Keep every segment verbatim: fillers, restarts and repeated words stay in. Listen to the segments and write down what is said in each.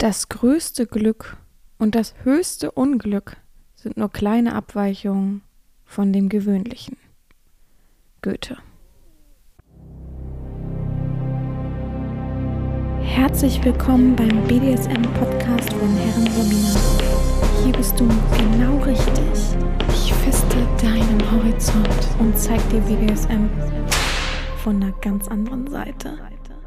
Das größte Glück und das höchste Unglück sind nur kleine Abweichungen von dem Gewöhnlichen. Goethe. Herzlich willkommen beim B D S M-Podcast von Herren Sabina. Hier bist du genau richtig. Ich feste deinen Horizont und zeig dir B D S M von einer ganz anderen Seite.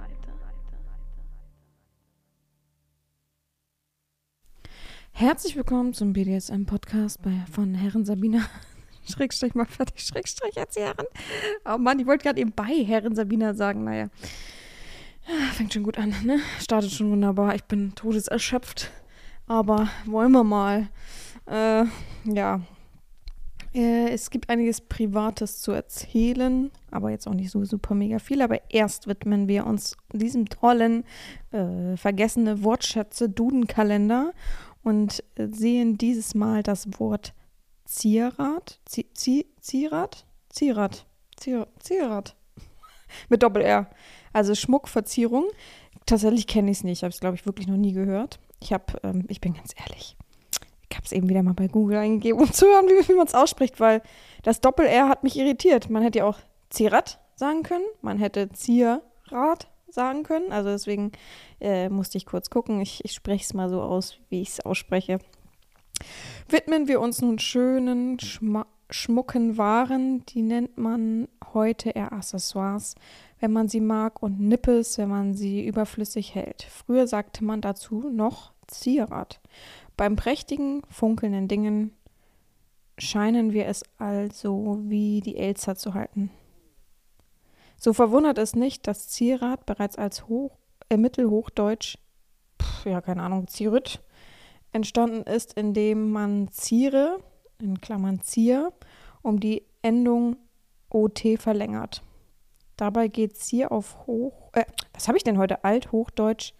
Herzlich willkommen zum B D S M-Podcast bei, von Herren Sabina. Schrägstrich mal fertig, Schrägstrich Erzieherin. Oh Mann, ich wollte gerade eben bei Herren Sabina sagen. Naja, fängt schon gut an, ne? Startet schon wunderbar. Ich bin todeserschöpft. Aber wollen wir mal. Äh, ja. Äh, es gibt einiges Privates zu erzählen. Aber jetzt auch nicht so super mega viel. Aber erst widmen wir uns diesem tollen, äh, vergessene Wortschätze-Duden-Kalender. Und sehen dieses Mal das Wort Zierat, Zie- Zie- Zierat, Zierat, Zier- Zierat, mit Doppel-R, also Schmuckverzierung. Tatsächlich kenne ich es nicht, ich habe es, glaube ich, wirklich noch nie gehört. Ich habe, ähm, ich bin ganz ehrlich, ich habe es eben wieder mal bei Google eingegeben, um zu hören, wie, wie man es ausspricht, weil das Doppel-R hat mich irritiert. Man hätte ja auch Zierat sagen können, man hätte Zierat sagen können, also deswegen äh, musste ich kurz gucken. Ich, ich spreche es mal so aus, wie ich es ausspreche. Widmen wir uns nun schönen, schma- schmucken Waren, die nennt man heute eher Accessoires, wenn man sie mag, und Nippes, wenn man sie überflüssig hält. Früher sagte man dazu noch Zierat. Beim prächtigen, funkelnden Dingen scheinen wir es also wie die Elster zu halten. So verwundert es nicht, dass Zierat bereits als Hoch, äh, Mittelhochdeutsch, pf, ja keine Ahnung, Zierüt, entstanden ist, indem man Ziere, in Klammern Zier, um die Endung O T verlängert. Dabei geht Zier auf Hoch, äh, was habe ich denn heute? Althochdeutsch,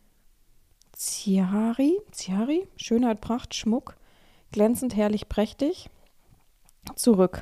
Ziari, Ziari, Schönheit, Pracht, Schmuck, glänzend, herrlich, prächtig, zurück.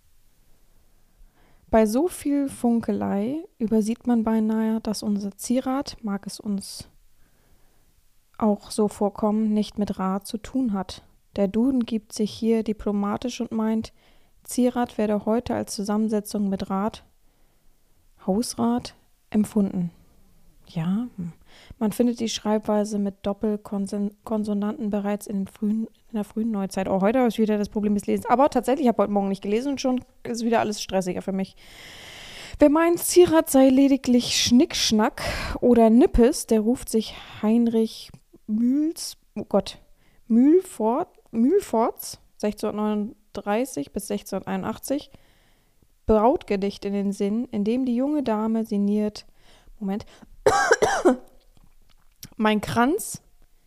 Bei so viel Funkelei übersieht man beinahe, dass unser Zierat, mag es uns auch so vorkommen, nicht mit Rat zu tun hat. Der Duden gibt sich hier diplomatisch und meint, Zierat werde heute als Zusammensetzung mit Rat, Hausrat, empfunden. Ja, man findet die Schreibweise mit Doppelkonsonanten bereits in, den frühen, in der frühen Neuzeit. Oh, heute habe ich wieder das Problem des Lesens. Aber tatsächlich, ich habe heute Morgen nicht gelesen und schon ist wieder alles stressiger für mich. Wer meint, Zierat sei lediglich Schnickschnack oder Nippes, der ruft sich Heinrich Mühls, oh Gott, Mühlfort, Mühlforts, sechzehnhundertneununddreißig bis sechzehnhunderteinundachtzig, Brautgedicht in den Sinn, in dem die junge Dame sinniert, Moment, mein Kranz,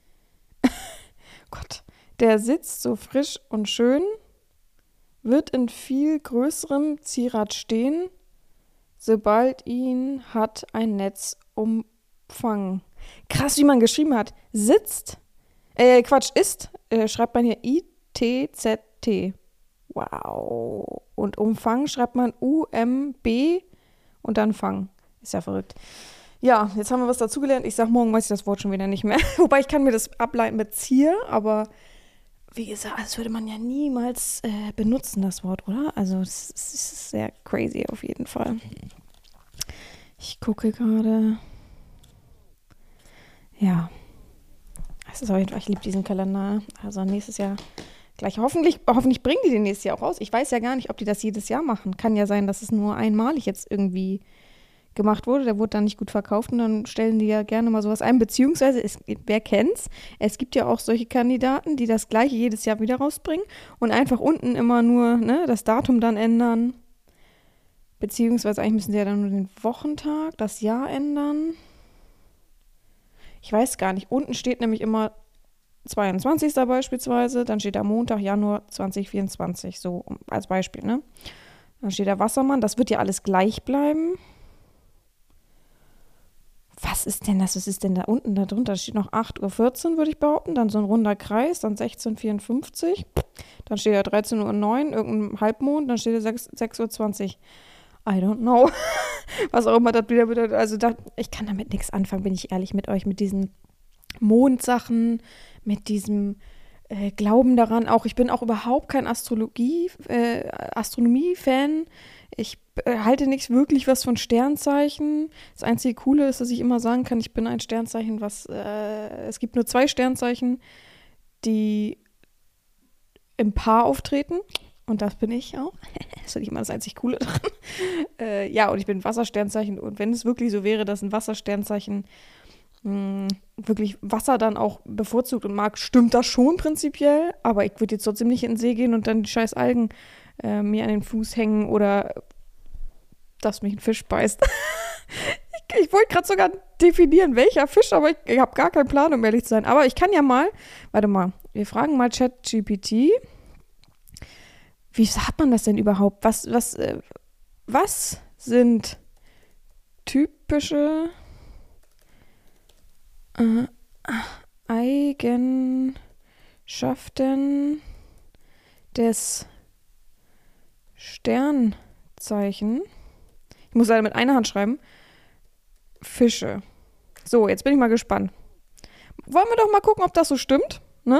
Gott, der sitzt so frisch und schön, wird in viel größerem Zierat stehen, sobald ihn hat ein Netz umfangen. Krass, wie man geschrieben hat. Sitzt, äh, Quatsch, ist, äh, schreibt man hier I T Z T. Wow. Und Umfang schreibt man U M B und dann Fang. Ist ja verrückt. Ja, jetzt haben wir was dazugelernt. Ich sag, morgen weiß ich das Wort schon wieder nicht mehr. Wobei, ich kann mir das ableiten mit Zier, aber wie gesagt, das würde man ja niemals äh, benutzen, das Wort, oder? Also, es ist sehr crazy auf jeden Fall. Ich gucke gerade. Ja, es ist auf jeden Fall, ich liebe diesen Kalender. Also nächstes Jahr gleich. Hoffentlich, hoffentlich bringen die den nächstes Jahr auch raus. Ich weiß ja gar nicht, ob die das jedes Jahr machen. Kann ja sein, dass es nur einmalig jetzt irgendwie gemacht wurde. Der wurde dann nicht gut verkauft und dann stellen die ja gerne mal sowas ein. Beziehungsweise, es, wer kennt's? Es gibt ja auch solche Kandidaten, die das gleiche jedes Jahr wieder rausbringen und einfach unten immer nur ne, das Datum dann ändern. Beziehungsweise eigentlich müssen sie ja dann nur den Wochentag, das Jahr ändern. Ich weiß gar nicht. Unten steht nämlich immer zweiundzwanzigster beispielsweise, dann steht da Montag, Januar zwanzig vierundzwanzig, so als Beispiel, ne? Dann steht da Wassermann, das wird ja alles gleich bleiben. Was ist denn das? Was ist denn da unten da drunter? Da steht noch acht Uhr vierzehn, würde ich behaupten, dann so ein runder Kreis, dann sechzehn Uhr vierundfünfzig, dann steht da dreizehn Uhr neun, irgendein Halbmond, dann steht da sechs Uhr zwanzig. I don't know. Was auch immer das wieder bedeutet. Also da, ich kann damit nichts anfangen, bin ich ehrlich mit euch, mit diesen Mondsachen, mit diesem äh, Glauben daran. Auch ich bin auch überhaupt kein Astrologie, äh, Astronomie-Fan. Ich äh, halte nichts wirklich was von Sternzeichen. Das einzige Coole ist, dass ich immer sagen kann, ich bin ein Sternzeichen, was äh, es gibt nur zwei Sternzeichen, die im Paar auftreten. Und das bin ich auch. Das ist nicht immer das einzig Coole dran. Äh, ja, und ich bin ein Wassersternzeichen. Und wenn es wirklich so wäre, dass ein Wassersternzeichen mh, wirklich Wasser dann auch bevorzugt und mag, stimmt das schon prinzipiell. Aber ich würde jetzt trotzdem nicht in den See gehen und dann die scheiß Algen äh, mir an den Fuß hängen oder dass mich ein Fisch beißt. ich ich wollte gerade sogar definieren, welcher Fisch, aber ich, ich habe gar keinen Plan, um ehrlich zu sein. Aber ich kann ja mal, warte mal, wir fragen mal ChatGPT. Wie sagt man das denn überhaupt? Was, was, äh, was sind typische äh, Eigenschaften des Sternzeichen? Ich muss leider mit einer Hand schreiben. Fische. So, jetzt bin ich mal gespannt. Wollen wir doch mal gucken, ob das so stimmt, ne?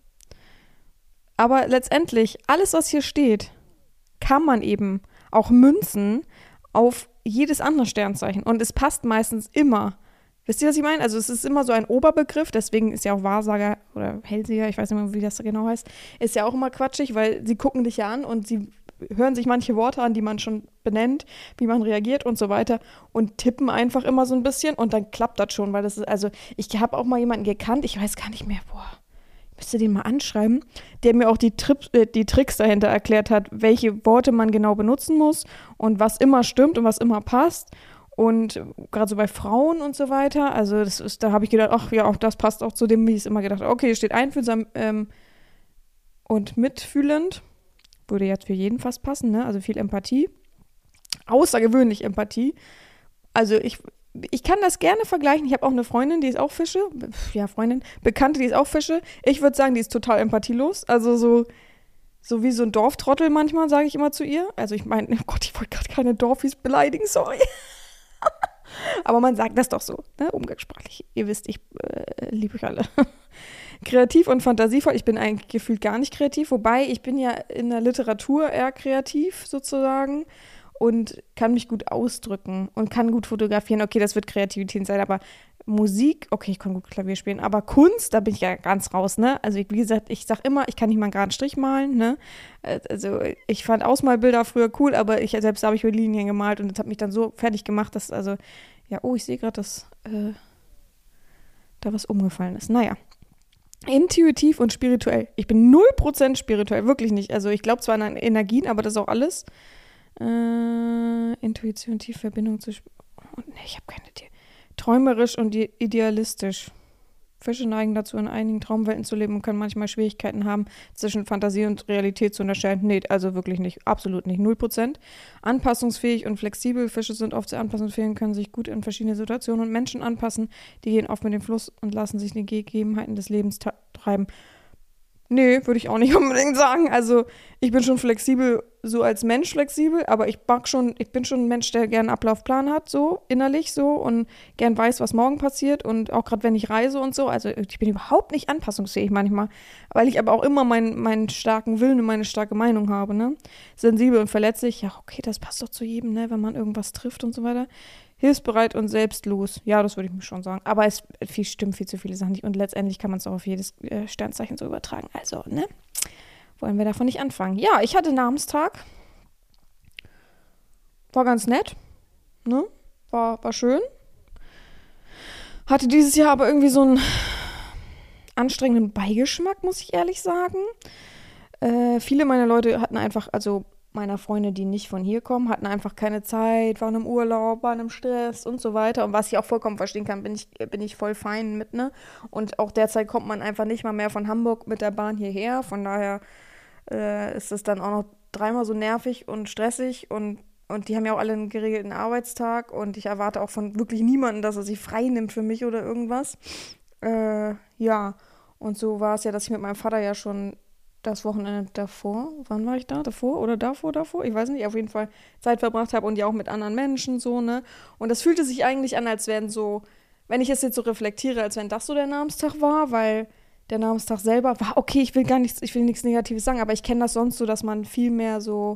Aber letztendlich, alles, was hier steht, kann man eben auch münzen auf jedes andere Sternzeichen. Und es passt meistens immer. Wisst ihr, was ich meine? Also es ist immer so ein Oberbegriff, deswegen ist ja auch Wahrsager oder Hellseher, ich weiß nicht mehr, wie das genau heißt, ist ja auch immer quatschig, weil sie gucken dich ja an und sie hören sich manche Worte an, die man schon benennt, wie man reagiert und so weiter und tippen einfach immer so ein bisschen und dann klappt das schon, weil das ist, also ich habe auch mal jemanden gekannt, ich weiß gar nicht mehr, boah, müsste den mal anschreiben, der mir auch die, Trips, äh, die Tricks dahinter erklärt hat, welche Worte man genau benutzen muss und was immer stimmt und was immer passt. Und gerade so bei Frauen und so weiter, also das ist, da habe ich gedacht, ach ja, auch das passt auch zu dem, wie ich es immer gedacht habe. Okay, hier steht einfühlsam ähm, und mitfühlend. Würde jetzt für jeden fast passen, ne? Also viel Empathie. Außergewöhnlich Empathie. Also ich, ich kann das gerne vergleichen. Ich habe auch eine Freundin, die ist auch Fische. Ja, Freundin. Bekannte, die ist auch Fische. Ich würde sagen, die ist total empathielos. Also so, so wie so ein Dorftrottel manchmal, sage ich immer zu ihr. Also ich meine, oh Gott, ich wollte gerade keine Dorfis beleidigen, sorry. Aber man sagt das doch so, ne? Umgangssprachlich. Ihr wisst, ich äh, liebe euch alle. Kreativ und fantasievoll. Ich bin eigentlich gefühlt gar nicht kreativ, wobei ich bin ja in der Literatur eher kreativ sozusagen und kann mich gut ausdrücken und kann gut fotografieren. Okay, das wird Kreativität sein, aber Musik, okay, ich kann gut Klavier spielen, aber Kunst, da bin ich ja ganz raus, ne? Also ich, wie gesagt, ich sag immer, ich kann nicht mal einen geraden Strich malen, ne? Also ich fand Ausmalbilder früher cool, aber ich selbst habe ich mit Linien gemalt und das hat mich dann so fertig gemacht, dass, also, ja, oh, ich sehe gerade, dass äh, da was umgefallen ist. Naja. Intuitiv und spirituell. Ich bin null Prozent spirituell, wirklich nicht. Also ich glaube zwar an Energien, aber das ist auch alles. Äh, Intuition, Tiefverbindung zu... Oh, nee, ich habe keine... Tier. Träumerisch und idealistisch. Fische neigen dazu, in einigen Traumwelten zu leben und können manchmal Schwierigkeiten haben, zwischen Fantasie und Realität zu unterscheiden. Nee, also wirklich nicht, absolut nicht, null Prozent. Anpassungsfähig und flexibel. Fische sind oft sehr anpassungsfähig und können sich gut in verschiedene Situationen und Menschen anpassen. Die gehen oft mit dem Fluss und lassen sich den Gegebenheiten des Lebens ta- treiben. Nee, würde ich auch nicht unbedingt sagen. Also ich bin schon flexibel, so als Mensch flexibel, aber ich mag schon, ich bin schon ein Mensch, der gerne einen Ablaufplan hat, so innerlich so und gern weiß, was morgen passiert und auch gerade wenn ich reise und so. Also ich bin überhaupt nicht anpassungsfähig manchmal, weil ich aber auch immer meinen, meinen starken Willen und meine starke Meinung habe, ne? Sensibel und verletzlich, ja okay, das passt doch zu jedem, ne? Wenn man irgendwas trifft und so weiter. Hilfsbereit und selbstlos. Ja, das würde ich mir schon sagen. Aber es viel, stimmt viel zu viele Sachen nicht. Und letztendlich kann man es auch auf jedes äh, Sternzeichen so übertragen. Also, ne? Wollen wir davon nicht anfangen. Ja, ich hatte Namenstag. War ganz nett. Ne? War, war schön. Hatte dieses Jahr aber irgendwie so einen anstrengenden Beigeschmack, muss ich ehrlich sagen. Äh, viele meiner Leute hatten einfach, also meiner Freunde, die nicht von hier kommen, hatten einfach keine Zeit, waren im Urlaub, waren im Stress und so weiter. Und was ich auch vollkommen verstehen kann, bin ich, bin ich voll fein mit, ne? Und auch derzeit kommt man einfach nicht mal mehr von Hamburg mit der Bahn hierher. Von daher äh, ist es dann auch noch dreimal so nervig und stressig. Und, und die haben ja auch alle einen geregelten Arbeitstag. Und ich erwarte auch von wirklich niemandem, dass er sich frei nimmt für mich oder irgendwas. Äh, ja, und so war es ja, dass ich mit meinem Vater ja schon das Wochenende davor, wann war ich da? Davor oder davor, davor? Ich weiß nicht, auf jeden Fall Zeit verbracht habe und ja auch mit anderen Menschen so, ne? Und das fühlte sich eigentlich an, als wären so, wenn ich es jetzt so reflektiere, als wenn das so der Namenstag war, weil der Namenstag selber war, okay, ich will gar nichts, ich will nichts Negatives sagen, aber ich kenne das sonst so, dass man viel mehr so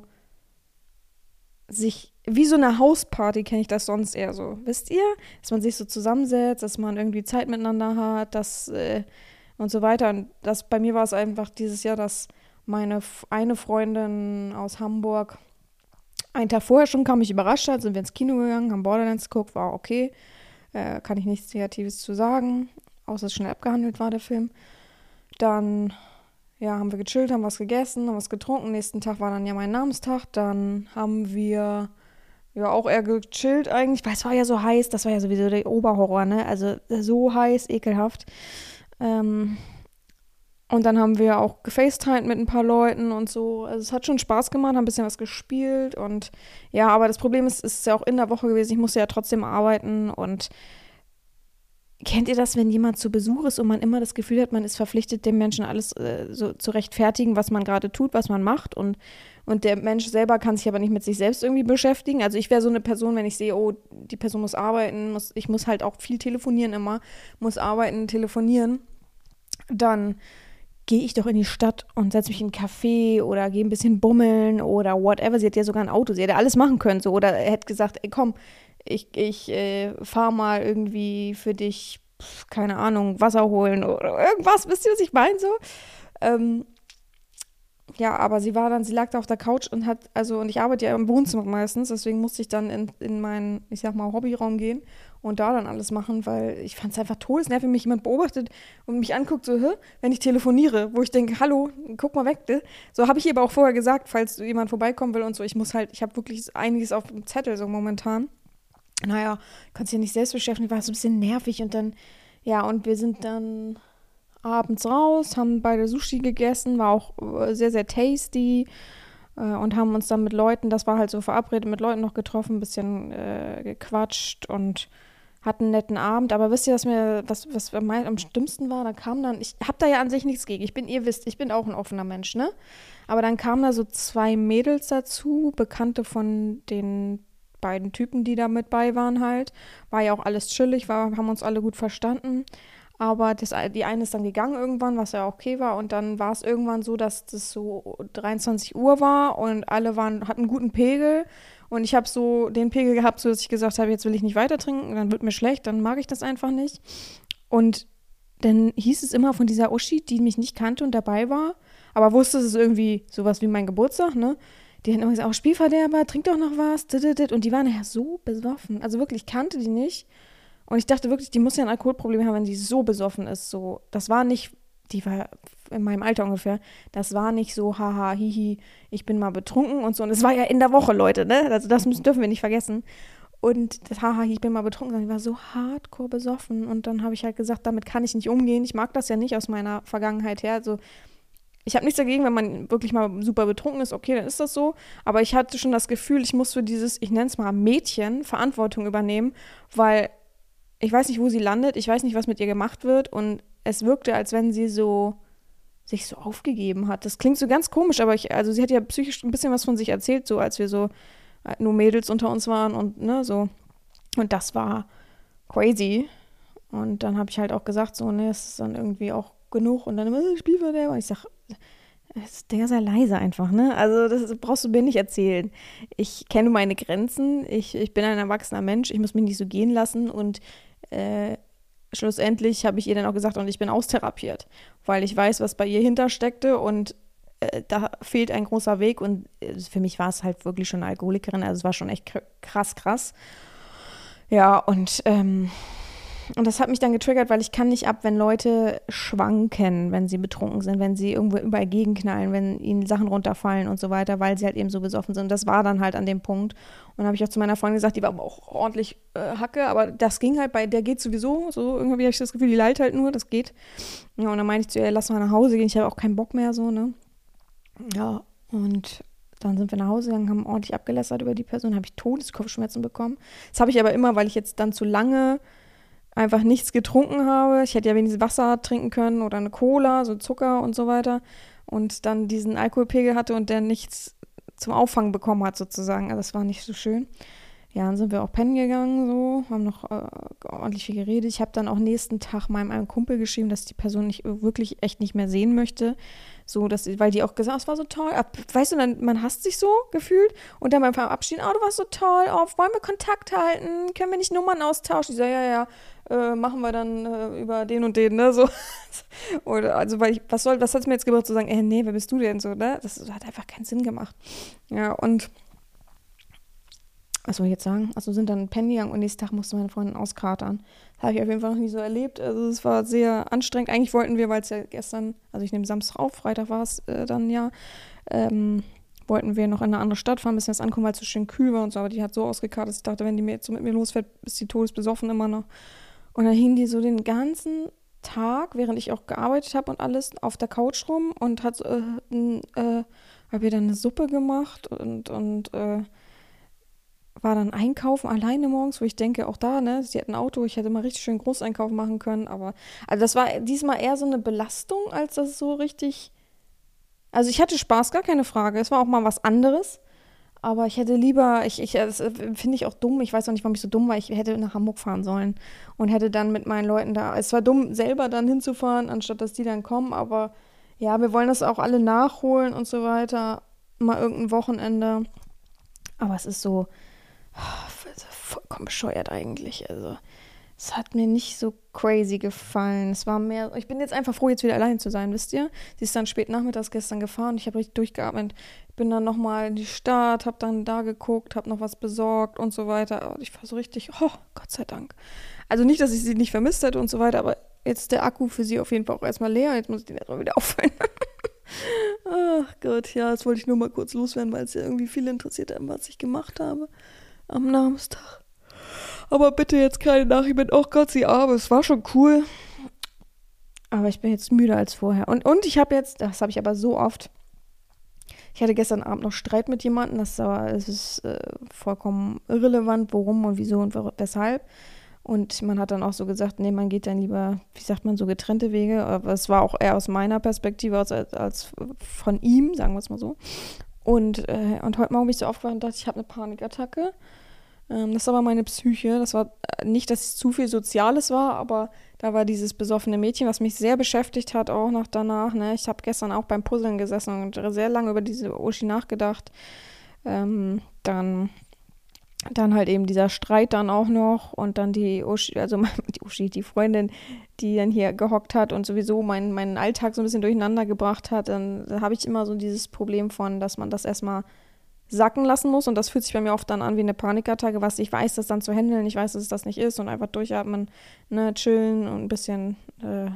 sich, wie so eine Hausparty kenne ich das sonst eher so, wisst ihr? Dass man sich so zusammensetzt, dass man irgendwie Zeit miteinander hat, dass äh, und so weiter. Und das, bei mir war es einfach dieses Jahr, dass meine eine Freundin aus Hamburg einen Tag vorher schon kam, mich überrascht hat, sind wir ins Kino gegangen, haben Borderlands geguckt, war okay, äh, kann ich nichts Negatives zu sagen, außer dass es schnell abgehandelt war, der Film. Dann, ja, haben wir gechillt, haben was gegessen, haben was getrunken. Nächsten Tag war dann ja mein Namenstag. Dann haben wir ja auch eher gechillt eigentlich, weil es war ja so heiß. Das war ja sowieso der Oberhorror, ne? Also so heiß, ekelhaft. Ähm, und dann haben wir auch gefacetimed mit ein paar Leuten und so. Also es hat schon Spaß gemacht, haben ein bisschen was gespielt. Und ja, aber das Problem ist, es ist ja auch in der Woche gewesen. Ich musste ja trotzdem arbeiten und kennt ihr das, wenn jemand zu Besuch ist und man immer das Gefühl hat, man ist verpflichtet, dem Menschen alles äh, so zu rechtfertigen, was man gerade tut, was man macht und, und der Mensch selber kann sich aber nicht mit sich selbst irgendwie beschäftigen. Also ich wäre so eine Person, wenn ich sehe, oh, die Person muss arbeiten, muss, ich muss halt auch viel telefonieren immer, muss arbeiten, telefonieren, dann gehe ich doch in die Stadt und setze mich in einen Café oder gehe ein bisschen bummeln oder whatever. Sie hat ja sogar ein Auto, sie hätte alles machen können so oder er hätte gesagt, ey komm, ich, ich äh, fahre mal irgendwie für dich, pf, keine Ahnung, Wasser holen oder irgendwas, wisst ihr, was ich meine so? Ähm, ja, aber sie war dann, sie lag da auf der Couch und hat, also, und ich arbeite ja im Wohnzimmer meistens, deswegen musste ich dann in, in meinen, ich sag mal, Hobbyraum gehen und da dann alles machen, weil ich fand es einfach todesnervig, wenn mich jemand beobachtet und mich anguckt, so, hä, wenn ich telefoniere, wo ich denke, hallo, guck mal weg, ne? So habe ich ihr aber auch vorher gesagt, falls jemand vorbeikommen will und so, ich muss halt, ich habe wirklich einiges auf dem Zettel so momentan. Naja, konnte sich ja nicht selbst beschäftigen, war so ein bisschen nervig und dann, ja, und wir sind dann abends raus, haben beide Sushi gegessen, war auch äh, sehr, sehr tasty äh, und haben uns dann mit Leuten, das war halt so verabredet, mit Leuten noch getroffen, ein bisschen äh, gequatscht und hatten einen netten Abend, aber wisst ihr, was mir, was, was am am schlimmsten war, da kam dann, ich hab da ja an sich nichts gegen, ich bin, ihr wisst, ich bin auch ein offener Mensch, ne, aber dann kamen da so zwei Mädels dazu, Bekannte von den beiden Typen, die da mit bei waren halt. War ja auch alles chillig, war, haben uns alle gut verstanden. Aber das, die eine ist dann gegangen irgendwann, was ja auch okay war. Und dann war es irgendwann so, dass das so dreiundzwanzig Uhr war und alle waren, hatten einen guten Pegel. Und ich habe so den Pegel gehabt, so dass ich gesagt habe, jetzt will ich nicht weiter trinken, dann wird mir schlecht, dann mag ich das einfach nicht. Und dann hieß es immer von dieser Uschi, die mich nicht kannte und dabei war, aber wusste, es ist irgendwie sowas wie mein Geburtstag, ne? Die hatten immer gesagt, auch Spielverderber, trink doch noch was. Und die waren ja so besoffen. Also wirklich, ich kannte die nicht. Und ich dachte wirklich, die muss ja ein Alkoholproblem haben, wenn die so besoffen ist. So, das war nicht, die war in meinem Alter ungefähr, das war nicht so, haha, hihi, ich bin mal betrunken und so. Und es war ja in der Woche, Leute, ne? Also das müssen, dürfen wir nicht vergessen. Und das haha, ich bin mal betrunken, sondern ich war so hardcore besoffen. Und dann habe ich halt gesagt, damit kann ich nicht umgehen. Ich mag das ja nicht aus meiner Vergangenheit her. Also ich habe nichts dagegen, wenn man wirklich mal super betrunken ist, okay, dann ist das so. Aber ich hatte schon das Gefühl, ich muss für dieses, ich nenne es mal Mädchen, Verantwortung übernehmen, weil ich weiß nicht, wo sie landet, ich weiß nicht, was mit ihr gemacht wird und es wirkte, als wenn sie so sich so aufgegeben hat. Das klingt so ganz komisch, aber ich, also sie hat ja psychisch ein bisschen was von sich erzählt, so als wir so nur Mädels unter uns waren und ne, so. Und das war crazy. Und dann habe ich halt auch gesagt, so, ne, es ist dann irgendwie auch genug und dann immer, äh, Spielverderber. Und ich sag, der ist ja leise einfach, ne? Also das brauchst du mir nicht erzählen. Ich kenne meine Grenzen, ich, ich bin ein erwachsener Mensch, ich muss mich nicht so gehen lassen und äh, schlussendlich habe ich ihr dann auch gesagt, und ich bin austherapiert, weil ich weiß, was bei ihr hintersteckte und äh, da fehlt ein großer Weg und äh, für mich war es halt wirklich schon eine Alkoholikerin, also es war schon echt krass, krass. Ja, und ähm, Und das hat mich dann getriggert, weil ich kann nicht ab, wenn Leute schwanken, wenn sie betrunken sind, wenn sie irgendwo überall gegenknallen, wenn ihnen Sachen runterfallen und so weiter, weil sie halt eben so besoffen sind. Und das war dann halt an dem Punkt. Und dann habe ich auch zu meiner Freundin gesagt, die war aber auch ordentlich äh, Hacke, aber das ging halt bei, der geht sowieso, so irgendwie habe ich das Gefühl, die lallt halt nur, das geht. Ja, und dann meinte ich zu ihr, lass mal nach Hause gehen, ich habe auch keinen Bock mehr, so, ne. Ja, und dann sind wir nach Hause gegangen, haben ordentlich abgelästert über die Person, habe ich Todeskopfschmerzen bekommen. Das habe ich aber immer, weil ich jetzt dann zu lange einfach nichts getrunken habe. Ich hätte ja wenigstens Wasser trinken können oder eine Cola, so Zucker und so weiter. Und dann diesen Alkoholpegel hatte und der nichts zum Auffangen bekommen hat sozusagen. Also das war nicht so schön. Ja, dann sind wir auch pennen gegangen, so, haben noch äh, ordentlich viel geredet. Ich habe dann auch nächsten Tag meinem einem Kumpel geschrieben, dass die Person nicht wirklich echt nicht mehr sehen möchte. So, dass, weil die auch gesagt hat, es war so toll. Ab, weißt du, dann, man hasst sich so gefühlt. Und dann beim Verabschieden, oh, du warst so toll, oh, wollen wir Kontakt halten? Können wir nicht Nummern austauschen? Ich so, ja, ja, äh, machen wir dann äh, über den und den, ne, so. Oder, also, weil ich, was soll, was hat es mir jetzt gebracht zu sagen, ey, nee, wer bist du denn, so, ne? Das, das hat einfach keinen Sinn gemacht. Ja, und was soll ich jetzt sagen? Also sind dann pennen gegangen und nächsten Tag musste meine Freundin auskatern. Das habe ich auf jeden Fall noch nie so erlebt. Also es war sehr anstrengend. Eigentlich wollten wir, weil es ja gestern, also ich nehme Samstag auf, Freitag war es äh, dann ja, ähm, wollten wir noch in eine andere Stadt fahren, ein bisschen was ankommen, weil es so schön kühl war und so. Aber die hat so ausgekatert, dass ich dachte, wenn die mir jetzt so mit mir losfährt, ist die todesbesoffen immer noch. Und dann hing die so den ganzen Tag, während ich auch gearbeitet habe und alles, auf der Couch rum und hat äh, äh, habe ihr dann eine Suppe gemacht und, und äh, war dann einkaufen alleine morgens, wo ich denke, auch da, ne, sie hat ein Auto, ich hätte mal richtig schön Großeinkauf machen können, aber, also das war diesmal eher so eine Belastung, als das so richtig, also ich hatte Spaß, gar keine Frage, es war auch mal was anderes, aber ich hätte lieber, ich, ich das finde ich auch dumm, ich weiß auch nicht, warum ich so dumm war, ich hätte nach Hamburg fahren sollen und hätte dann mit meinen Leuten da, es war dumm, selber dann hinzufahren, anstatt dass die dann kommen, aber ja, wir wollen das auch alle nachholen und so weiter, mal irgendein Wochenende, aber es ist so, vollkommen bescheuert eigentlich. Also, es hat mir nicht so crazy gefallen. Es war mehr, ich bin jetzt einfach froh, jetzt wieder allein zu sein, wisst ihr? Sie ist dann spät nachmittags gestern gefahren und ich habe richtig durchgeatmet. Bin dann nochmal in die Stadt, habe dann da geguckt, habe noch was besorgt und so weiter. Und ich war so richtig, oh, Gott sei Dank. Also nicht, dass ich sie nicht vermisst hätte und so weiter, aber jetzt ist der Akku für sie auf jeden Fall auch erstmal leer. Jetzt muss ich den erstmal wieder auffüllen. Ach Gott, ja, das wollte ich nur mal kurz loswerden, weil es ja irgendwie viele interessiert haben, was ich gemacht habe am Namenstag. Aber bitte jetzt keine Nachricht mit, oh Gott, sie arme, es war schon cool. Aber ich bin jetzt müder als vorher. Und, und ich habe jetzt, das habe ich aber so oft, ich hatte gestern Abend noch Streit mit jemandem, das, aber, es ist äh, vollkommen irrelevant, worum und wieso und weshalb. Und man hat dann auch so gesagt, nee, man geht dann lieber, wie sagt man, so getrennte Wege. Aber es war auch eher aus meiner Perspektive als, als von ihm, sagen wir es mal so. Und, äh, und heute Morgen bin ich so aufgewacht und dachte, ich habe eine Panikattacke. Ähm, das ist aber meine Psyche. Das war nicht, dass es zu viel Soziales war, aber da war dieses besoffene Mädchen, was mich sehr beschäftigt hat, auch noch danach. Ne? Ich habe gestern auch beim Puzzeln gesessen und sehr lange über diese Uschi nachgedacht. Ähm, dann, dann halt eben dieser Streit dann auch noch und dann die Uschi, also die Uschi, die Freundin, die dann hier gehockt hat und sowieso meinen, meinen Alltag so ein bisschen durcheinander gebracht hat. Dann, dann habe ich immer so dieses Problem von, dass man das erstmal sacken lassen muss und das fühlt sich bei mir oft dann an wie eine Panikattacke, was ich weiß, das dann zu handeln, ich weiß, dass es das nicht ist und einfach durchatmen, ne, chillen und ein bisschen äh,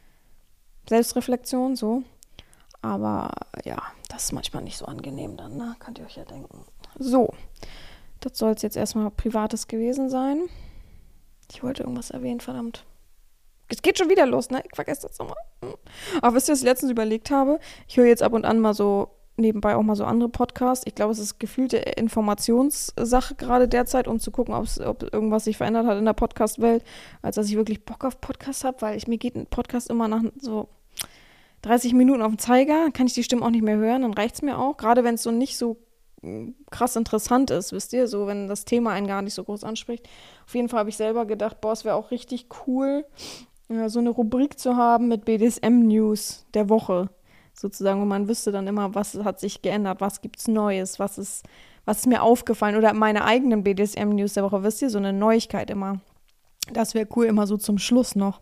Selbstreflexion, so. Aber ja, das ist manchmal nicht so angenehm dann, ne, könnt ihr euch ja denken. So, das soll es jetzt erstmal Privates gewesen sein. Ich wollte irgendwas erwähnen, verdammt. Es geht schon wieder los, ne, ich vergesse das immer. Aber wisst ihr, was ich letztens überlegt habe? Ich höre jetzt ab und an mal so nebenbei auch mal so andere Podcasts. Ich glaube, es ist gefühlte Informationssache gerade derzeit, um zu gucken, ob irgendwas sich verändert hat in der Podcast-Welt, als dass ich wirklich Bock auf Podcasts habe, weil ich, mir geht ein Podcast immer nach so dreißig Minuten auf den Zeiger, dann kann ich die Stimme auch nicht mehr hören, dann reicht es mir auch. Gerade wenn es so nicht so krass interessant ist, wisst ihr, so wenn das Thema einen gar nicht so groß anspricht. Auf jeden Fall habe ich selber gedacht, boah, es wäre auch richtig cool, so eine Rubrik zu haben mit B D S M-News der Woche. Sozusagen, wo man wüsste dann immer, was hat sich geändert, was gibt's Neues, was ist, was ist mir aufgefallen oder meine eigenen B D S M-News der Woche, wisst ihr, so eine Neuigkeit immer. Das wäre cool, immer so zum Schluss noch.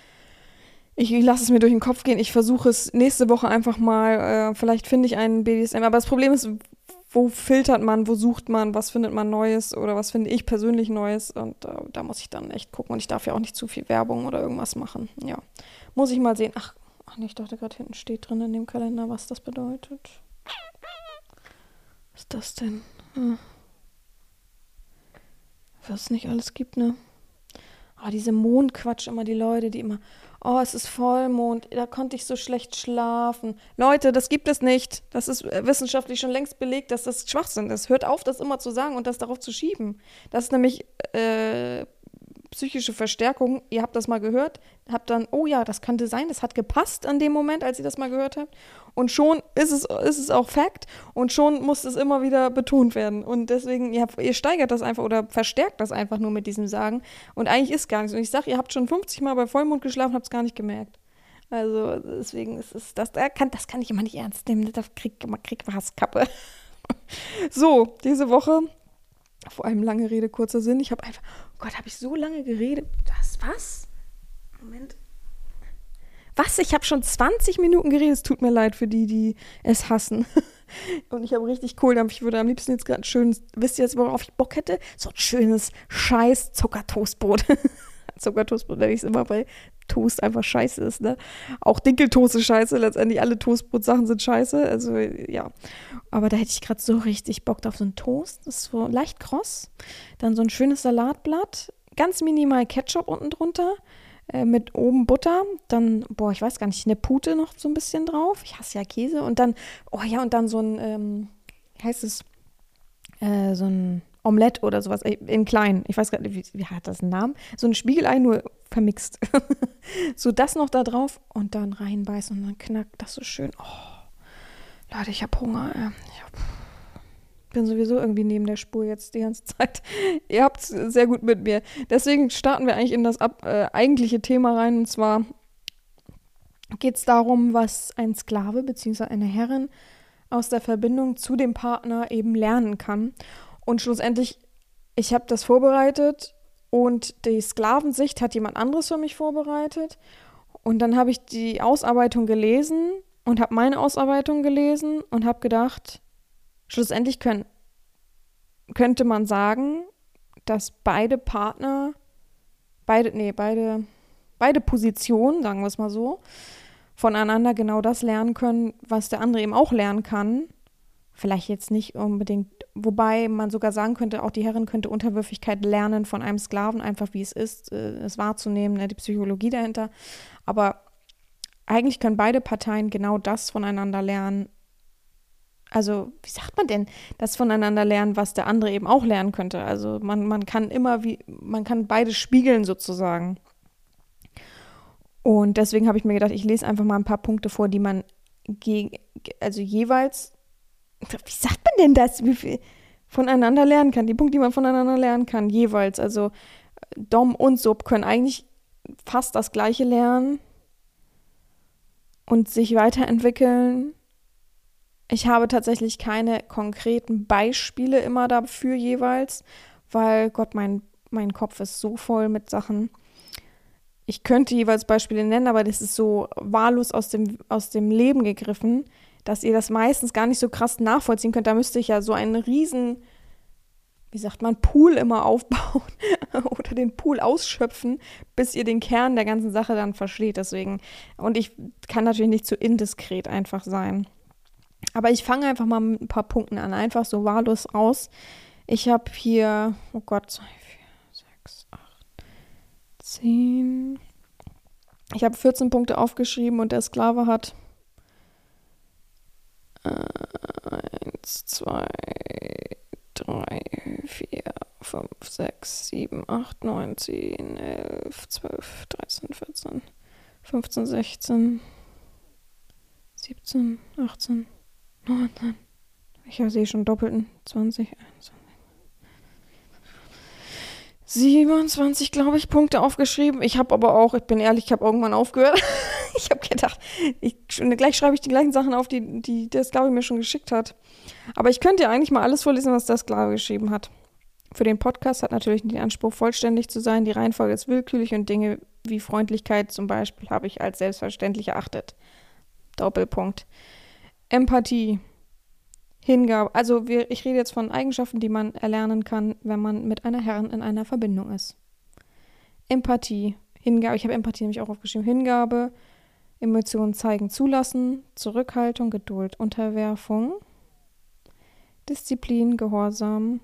Ich lasse es mir durch den Kopf gehen, ich versuche es nächste Woche einfach mal, äh, vielleicht finde ich einen B D S M, aber das Problem ist, wo filtert man, wo sucht man, was findet man Neues oder was finde ich persönlich Neues und äh, da muss ich dann echt gucken und ich darf ja auch nicht zu viel Werbung oder irgendwas machen, ja. Muss ich mal sehen, ach, Ach nee, ich dachte gerade, hinten steht drin in dem Kalender, was das bedeutet. Was ist das denn? Hm. Was es nicht alles gibt, ne? Ah, diese Mondquatsch immer, die Leute, die immer, oh, es ist Vollmond, da konnte ich so schlecht schlafen. Leute, das gibt es nicht. Das ist wissenschaftlich schon längst belegt, dass das Schwachsinn ist. Hört auf, das immer zu sagen und das darauf zu schieben. Das ist nämlich äh, psychische Verstärkung. Ihr habt das mal gehört, habt dann, oh ja, das könnte sein, das hat gepasst an dem Moment, als ihr das mal gehört habt. Und schon ist es, ist es auch Fakt und schon muss es immer wieder betont werden. Und deswegen, ihr, ihr steigert das einfach oder verstärkt das einfach nur mit diesem Sagen. Und eigentlich ist gar nichts. Und ich sage, ihr habt schon fünfzig Mal bei Vollmond geschlafen, habt es gar nicht gemerkt. Also deswegen ist es, das, das, kann, das kann ich immer nicht ernst nehmen. Da krieg, krieg Hasskappe. So, diese Woche, vor allem lange Rede, kurzer Sinn. Ich habe einfach, oh Gott, habe ich so lange geredet. Das, was? Moment. Was? Ich habe schon zwanzig Minuten geredet. Es tut mir leid für die, die es hassen. Und ich habe richtig Kohldampf. Ich würde am liebsten jetzt gerade ein schönes, wisst ihr jetzt, worauf ich Bock hätte? So ein schönes scheiß Zuckertoastbrot. Zuckertoastbrot, wenn ich es immer bei Toast einfach scheiße ist, ne? Auch Dinkeltoast ist scheiße, letztendlich alle Toastbrotsachen sind scheiße, also ja. Aber da hätte ich gerade so richtig Bock auf so einen Toast, das ist so leicht kross, dann so ein schönes Salatblatt, ganz minimal Ketchup unten drunter, äh, mit oben Butter, dann, boah, ich weiß gar nicht, eine Pute noch so ein bisschen drauf, ich hasse ja Käse und dann, oh ja, und dann so ein, ähm, wie heißt es, äh, so ein Omelette oder sowas, in klein. Ich weiß gar nicht, wie, wie hat das einen Namen? So ein Spiegelei, nur vermixt. So das noch da drauf und dann reinbeißen und dann knackt das so schön. Oh, Leute, ich habe Hunger. Ich hab, bin sowieso irgendwie neben der Spur jetzt die ganze Zeit. Ihr habt es sehr gut mit mir. Deswegen starten wir eigentlich in das ab, äh, eigentliche Thema rein. Und zwar geht es darum, was ein Sklave bzw. eine Herrin aus der Verbindung zu dem Partner eben lernen kann. Und schlussendlich, ich habe das vorbereitet und die Sklavensicht hat jemand anderes für mich vorbereitet. Und dann habe ich die Ausarbeitung gelesen und habe meine Ausarbeitung gelesen und habe gedacht, schlussendlich können, könnte man sagen, dass beide Partner, beide, nee, beide, beide Positionen, sagen wir es mal so, voneinander genau das lernen können, was der andere eben auch lernen kann. Vielleicht jetzt nicht unbedingt, wobei man sogar sagen könnte, auch die Herrin könnte Unterwürfigkeit lernen von einem Sklaven, einfach wie es ist, äh, es wahrzunehmen, ne, die Psychologie dahinter. Aber eigentlich können beide Parteien genau das voneinander lernen. Also, wie sagt man denn, das voneinander lernen, was der andere eben auch lernen könnte. Also man, man kann immer, wie, man kann beides spiegeln sozusagen. Und deswegen habe ich mir gedacht, ich lese einfach mal ein paar Punkte vor, die man gegen, also jeweils, wie sagt man denn das, wie viel voneinander lernen kann, die Punkte, die man voneinander lernen kann, jeweils. Also Dom und Sub können eigentlich fast das Gleiche lernen und sich weiterentwickeln. Ich habe tatsächlich keine konkreten Beispiele immer dafür jeweils, weil Gott, mein, mein Kopf ist so voll mit Sachen. Ich könnte jeweils Beispiele nennen, aber das ist so wahllos aus dem, aus dem Leben gegriffen, dass ihr das meistens gar nicht so krass nachvollziehen könnt. Da müsste ich ja so einen riesen, wie sagt man, Pool immer aufbauen oder den Pool ausschöpfen, bis ihr den Kern der ganzen Sache dann versteht. Deswegen, und ich kann natürlich nicht zu indiskret einfach sein. Aber ich fange einfach mal mit ein paar Punkten an, einfach so wahllos raus. Ich habe hier, oh Gott, zwei, vier, sechs, acht, zehn. Ich habe vierzehn Punkte aufgeschrieben und der Sklave hat eins, zwei, drei, vier, fünf, sechs, sieben, acht, neun, zehn, elf, zwölf, dreizehn, vierzehn, fünfzehn, sechzehn, siebzehn, achtzehn, neunzehn. Ich sehe schon doppelten. zwanzig, einundzwanzig. siebenundzwanzig, glaube ich, Punkte aufgeschrieben. Ich habe aber auch, ich bin ehrlich, ich habe irgendwann aufgehört. Ich habe gedacht, ich, gleich schreibe ich die gleichen Sachen auf, die, die der Sklave mir schon geschickt hat. Aber ich könnte ja eigentlich mal alles vorlesen, was der Sklave geschrieben hat. Für den Podcast hat natürlich den Anspruch, vollständig zu sein. Die Reihenfolge ist willkürlich und Dinge wie Freundlichkeit zum Beispiel habe ich als selbstverständlich erachtet. Doppelpunkt. Empathie. Hingabe. Also wir, ich rede jetzt von Eigenschaften, die man erlernen kann, wenn man mit einer Herrin in einer Verbindung ist. Empathie. Hingabe. Ich habe Empathie nämlich auch aufgeschrieben. Hingabe. Emotionen zeigen, zulassen. Zurückhaltung, Geduld, Unterwerfung. Disziplin, Gehorsam.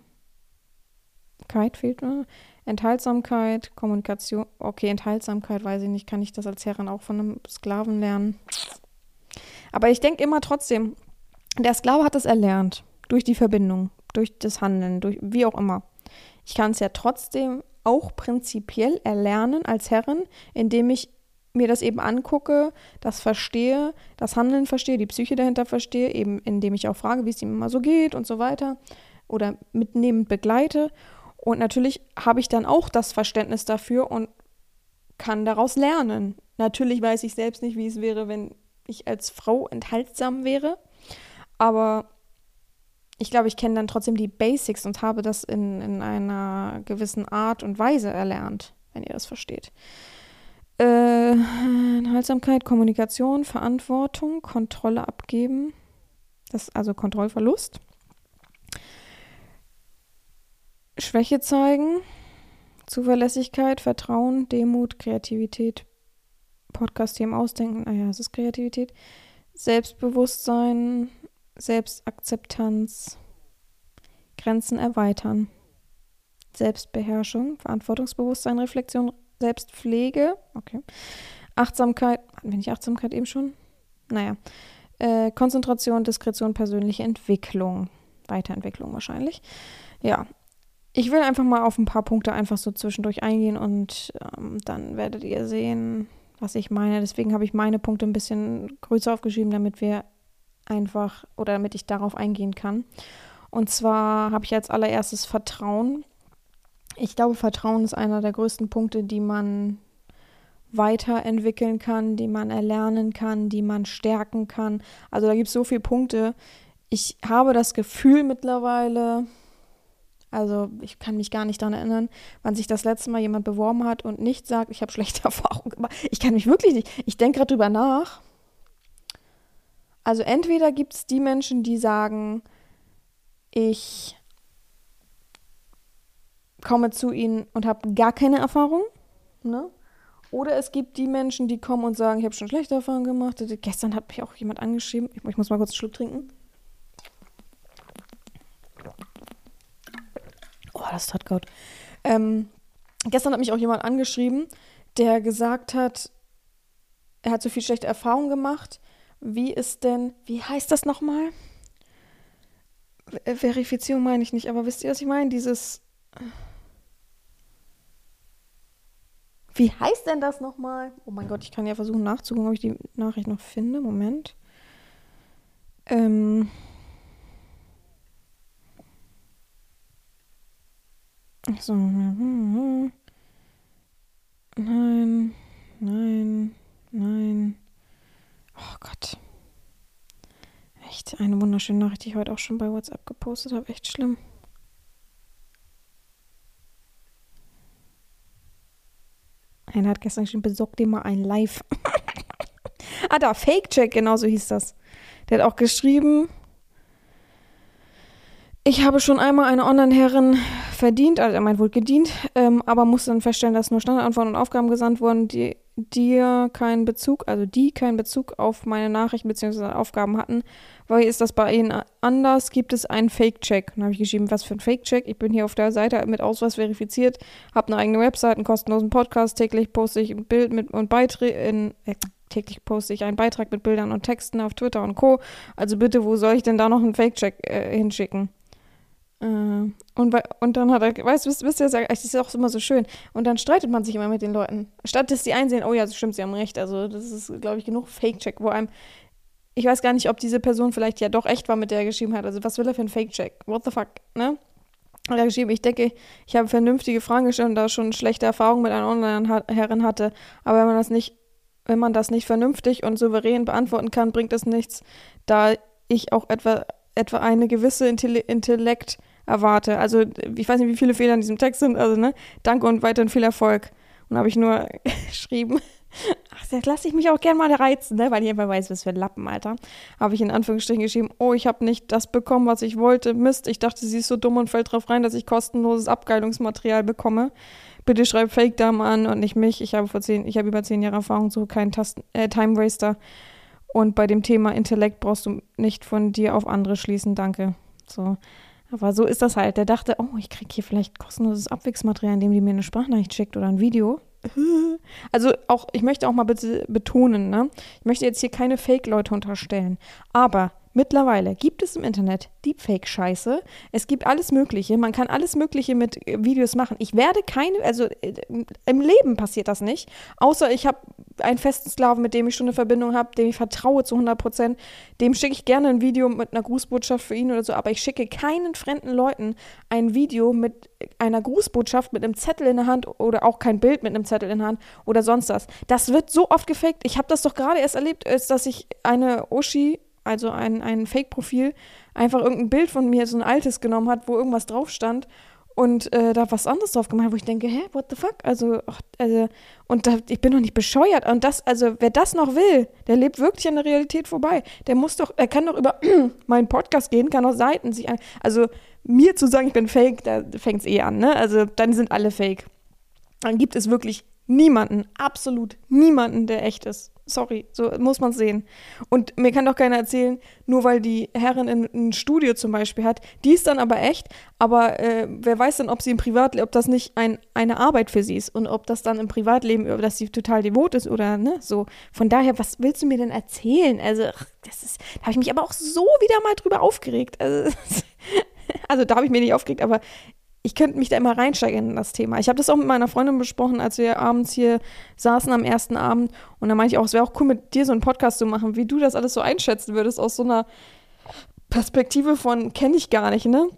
Fehlt mir. Enthaltsamkeit, Kommunikation. Okay, Enthaltsamkeit, weiß ich nicht. Kann ich das als Herrin auch von einem Sklaven lernen? Aber ich denke immer trotzdem, der Sklave hat es erlernt. Durch die Verbindung, durch das Handeln, durch wie auch immer. Ich kann es ja trotzdem auch prinzipiell erlernen als Herrin, indem ich mir das eben angucke, das verstehe, das Handeln verstehe, die Psyche dahinter verstehe, eben indem ich auch frage, wie es ihm immer so geht und so weiter oder mitnehmend begleite. Und natürlich habe ich dann auch das Verständnis dafür und kann daraus lernen. Natürlich weiß ich selbst nicht, wie es wäre, wenn ich als Frau enthaltsam wäre, aber ich glaube, ich kenne dann trotzdem die Basics und habe das in, in einer gewissen Art und Weise erlernt, wenn ihr das versteht. Äh, Enthaltsamkeit, Kommunikation, Verantwortung, Kontrolle abgeben, das also Kontrollverlust. Schwäche zeigen, Zuverlässigkeit, Vertrauen, Demut, Kreativität, Podcast-Themen ausdenken, ah ja, das ist Kreativität, Selbstbewusstsein, Selbstakzeptanz, Grenzen erweitern, Selbstbeherrschung, Verantwortungsbewusstsein, Reflexion, Selbstpflege, okay, Achtsamkeit, hatten wir nicht Achtsamkeit eben schon? Naja, äh, Konzentration, Diskretion, persönliche Entwicklung, Weiterentwicklung wahrscheinlich, ja. Ich will einfach mal auf ein paar Punkte einfach so zwischendurch eingehen und ähm, dann werdet ihr sehen, was ich meine. Deswegen habe ich meine Punkte ein bisschen größer aufgeschrieben, damit wir einfach oder damit ich darauf eingehen kann. Und zwar habe ich als allererstes Vertrauen. Ich glaube, Vertrauen ist einer der größten Punkte, die man weiterentwickeln kann, die man erlernen kann, die man stärken kann. Also da gibt es so viele Punkte. Ich habe das Gefühl mittlerweile, also ich kann mich gar nicht daran erinnern, wann sich das letzte Mal jemand beworben hat und nicht sagt, ich habe schlechte Erfahrungen gemacht. Ich kann mich wirklich nicht, ich denke gerade drüber nach. Also entweder gibt es die Menschen, die sagen, ich komme zu ihnen und habe gar keine Erfahrung, ne? Oder es gibt die Menschen, die kommen und sagen, ich habe schon schlechte Erfahrungen gemacht. Gestern hat mich auch jemand angeschrieben, ich, ich muss mal kurz einen Schluck trinken. Oh, das tat gut. Ähm, gestern hat mich auch jemand angeschrieben, der gesagt hat, er hat so viel schlechte Erfahrungen gemacht. Wie ist denn, wie heißt das nochmal? Verifizierung meine ich nicht, aber wisst ihr, was ich meine? Dieses, wie heißt denn das nochmal? Oh mein Gott, ich kann ja versuchen nachzugucken, ob ich die Nachricht noch finde. Moment. Ähm. So. Nein, nein, nein. Oh Gott. Echt eine wunderschöne Nachricht, die ich heute auch schon bei WhatsApp gepostet habe. Echt schlimm. Einer hat gestern geschrieben, besorg dir mal ein Live. Ah, da, Fake-Check, genau so hieß das. Der hat auch geschrieben, ich habe schon einmal eine Online-Herrin verdient, also er meint wohl gedient, ähm, aber musste dann feststellen, dass nur Standardantworten und Aufgaben gesandt wurden, die dir keinen Bezug, also die keinen Bezug auf meine Nachrichten bzw. Aufgaben hatten. Weil ist das bei Ihnen anders? Gibt es einen Fake-Check? Dann habe ich geschrieben, was für ein Fake-Check? Ich bin hier auf der Seite mit Ausweis verifiziert, habe eine eigene Website, einen kostenlosen Podcast, täglich poste ich ein Bild mit und Beiträge, äh, täglich poste ich einen Beitrag mit Bildern und Texten auf Twitter und Co. Also bitte, wo soll ich denn da noch einen Fake-Check äh, hinschicken? Äh, und, und dann hat er, weißt du, wisst, wisst ihr, das ist auch immer so schön. Und dann streitet man sich immer mit den Leuten. Statt dass die einsehen, oh ja, das stimmt, sie haben recht. Also das ist, glaube ich, genug Fake-Check, wo einem, ich weiß gar nicht, ob diese Person vielleicht ja doch echt war, mit der er geschrieben hat. Also was will er für einen Fake-Check? What the fuck, ne? Hat er geschrieben, ich denke, ich habe vernünftige Fragen gestellt und da schon schlechte Erfahrungen mit einer Online-Herrin hatte. Aber wenn man das nicht, wenn man das nicht vernünftig und souverän beantworten kann, bringt es nichts, da ich auch etwa, etwa eine gewisse Intell- Intellekt erwarte. Also ich weiß nicht, wie viele Fehler in diesem Text sind, also ne, danke und weiterhin viel Erfolg. Und habe ich nur geschrieben, ach, das lasse ich mich auch gerne mal reizen, ne, weil ich einfach weiß, was für ein Lappen, Alter. Habe ich in Anführungsstrichen geschrieben, oh, ich habe nicht das bekommen, was ich wollte, Mist, ich dachte, sie ist so dumm und fällt drauf rein, dass ich kostenloses Abgeilungsmaterial bekomme. Bitte schreib Fake-Damen an und nicht mich. Ich habe vor zehn, ich habe über zehn Jahre Erfahrung, so kein Tasten, äh, Time-Waster. Und bei dem Thema Intellekt brauchst du nicht von dir auf andere schließen, danke. So. Aber so ist das halt. Der dachte, oh, ich kriege hier vielleicht kostenloses Abwegsmaterial, indem die mir eine Sprachnachricht schickt oder ein Video. Also auch, ich möchte auch mal bitte betonen, ne? Ich möchte jetzt hier keine Fake-Leute unterstellen. Aber Mittlerweile gibt es im Internet Deepfake-Scheiße. Es gibt alles Mögliche. Man kann alles Mögliche mit äh, Videos machen. Ich werde keine, also äh, im Leben passiert das nicht. Außer ich habe einen festen Sklaven, mit dem ich schon eine Verbindung habe, dem ich vertraue zu hundert Prozent. Dem schicke ich gerne ein Video mit einer Grußbotschaft für ihn oder so. Aber ich schicke keinen fremden Leuten ein Video mit einer Grußbotschaft mit einem Zettel in der Hand oder auch kein Bild mit einem Zettel in der Hand oder sonst was. Das wird so oft gefaked. Ich habe das doch gerade erst erlebt, ist, dass ich eine Uschi, also ein, ein Fake-Profil, einfach irgendein Bild von mir, so ein altes genommen hat, wo irgendwas drauf stand und äh, da was anderes drauf gemacht, wo ich denke, hä, what the fuck? Also, ach, also und da, ich bin doch nicht bescheuert. Und das, also wer das noch will, der lebt wirklich an der Realität vorbei. Der muss doch, er kann doch über meinen Podcast gehen, kann auch Seiten sich an, also mir zu sagen, ich bin fake, da fängt es eh an, ne? Also dann sind alle fake. Dann gibt es wirklich niemanden, absolut niemanden, der echt ist. Sorry, so muss man es sehen. Und mir kann doch keiner erzählen, nur weil die Herrin in, ein Studio zum Beispiel hat, die ist dann aber echt, aber äh, wer weiß dann, ob sie im Privatleben, ob das nicht ein, eine Arbeit für sie ist und ob das dann im Privatleben, dass sie total devot ist oder ne, so. Von daher, was willst du mir denn erzählen? Also, ach, das ist, da habe ich mich aber auch so wieder mal drüber aufgeregt. Also, also da habe ich mich nicht aufgeregt, aber ich könnte mich da immer reinsteigern in das Thema. Ich habe das auch mit meiner Freundin besprochen, als wir abends hier saßen am ersten Abend. Und da meinte ich auch, es wäre auch cool, mit dir so einen Podcast zu machen, wie du das alles so einschätzen würdest, aus so einer Perspektive von, kenne ich gar nicht, ne?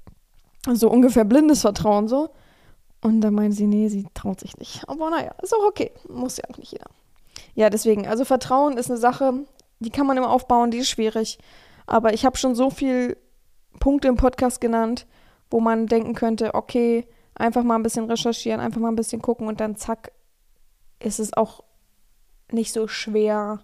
So ungefähr blindes Vertrauen so. Und da meinte sie, nee, sie traut sich nicht. Aber naja, ist auch okay. Muss ja auch nicht jeder. Ja, deswegen, also Vertrauen ist eine Sache, die kann man immer aufbauen, die ist schwierig. Aber ich habe schon so viele Punkte im Podcast genannt, wo man denken könnte, okay, einfach mal ein bisschen recherchieren, einfach mal ein bisschen gucken und dann zack, ist es auch nicht so schwer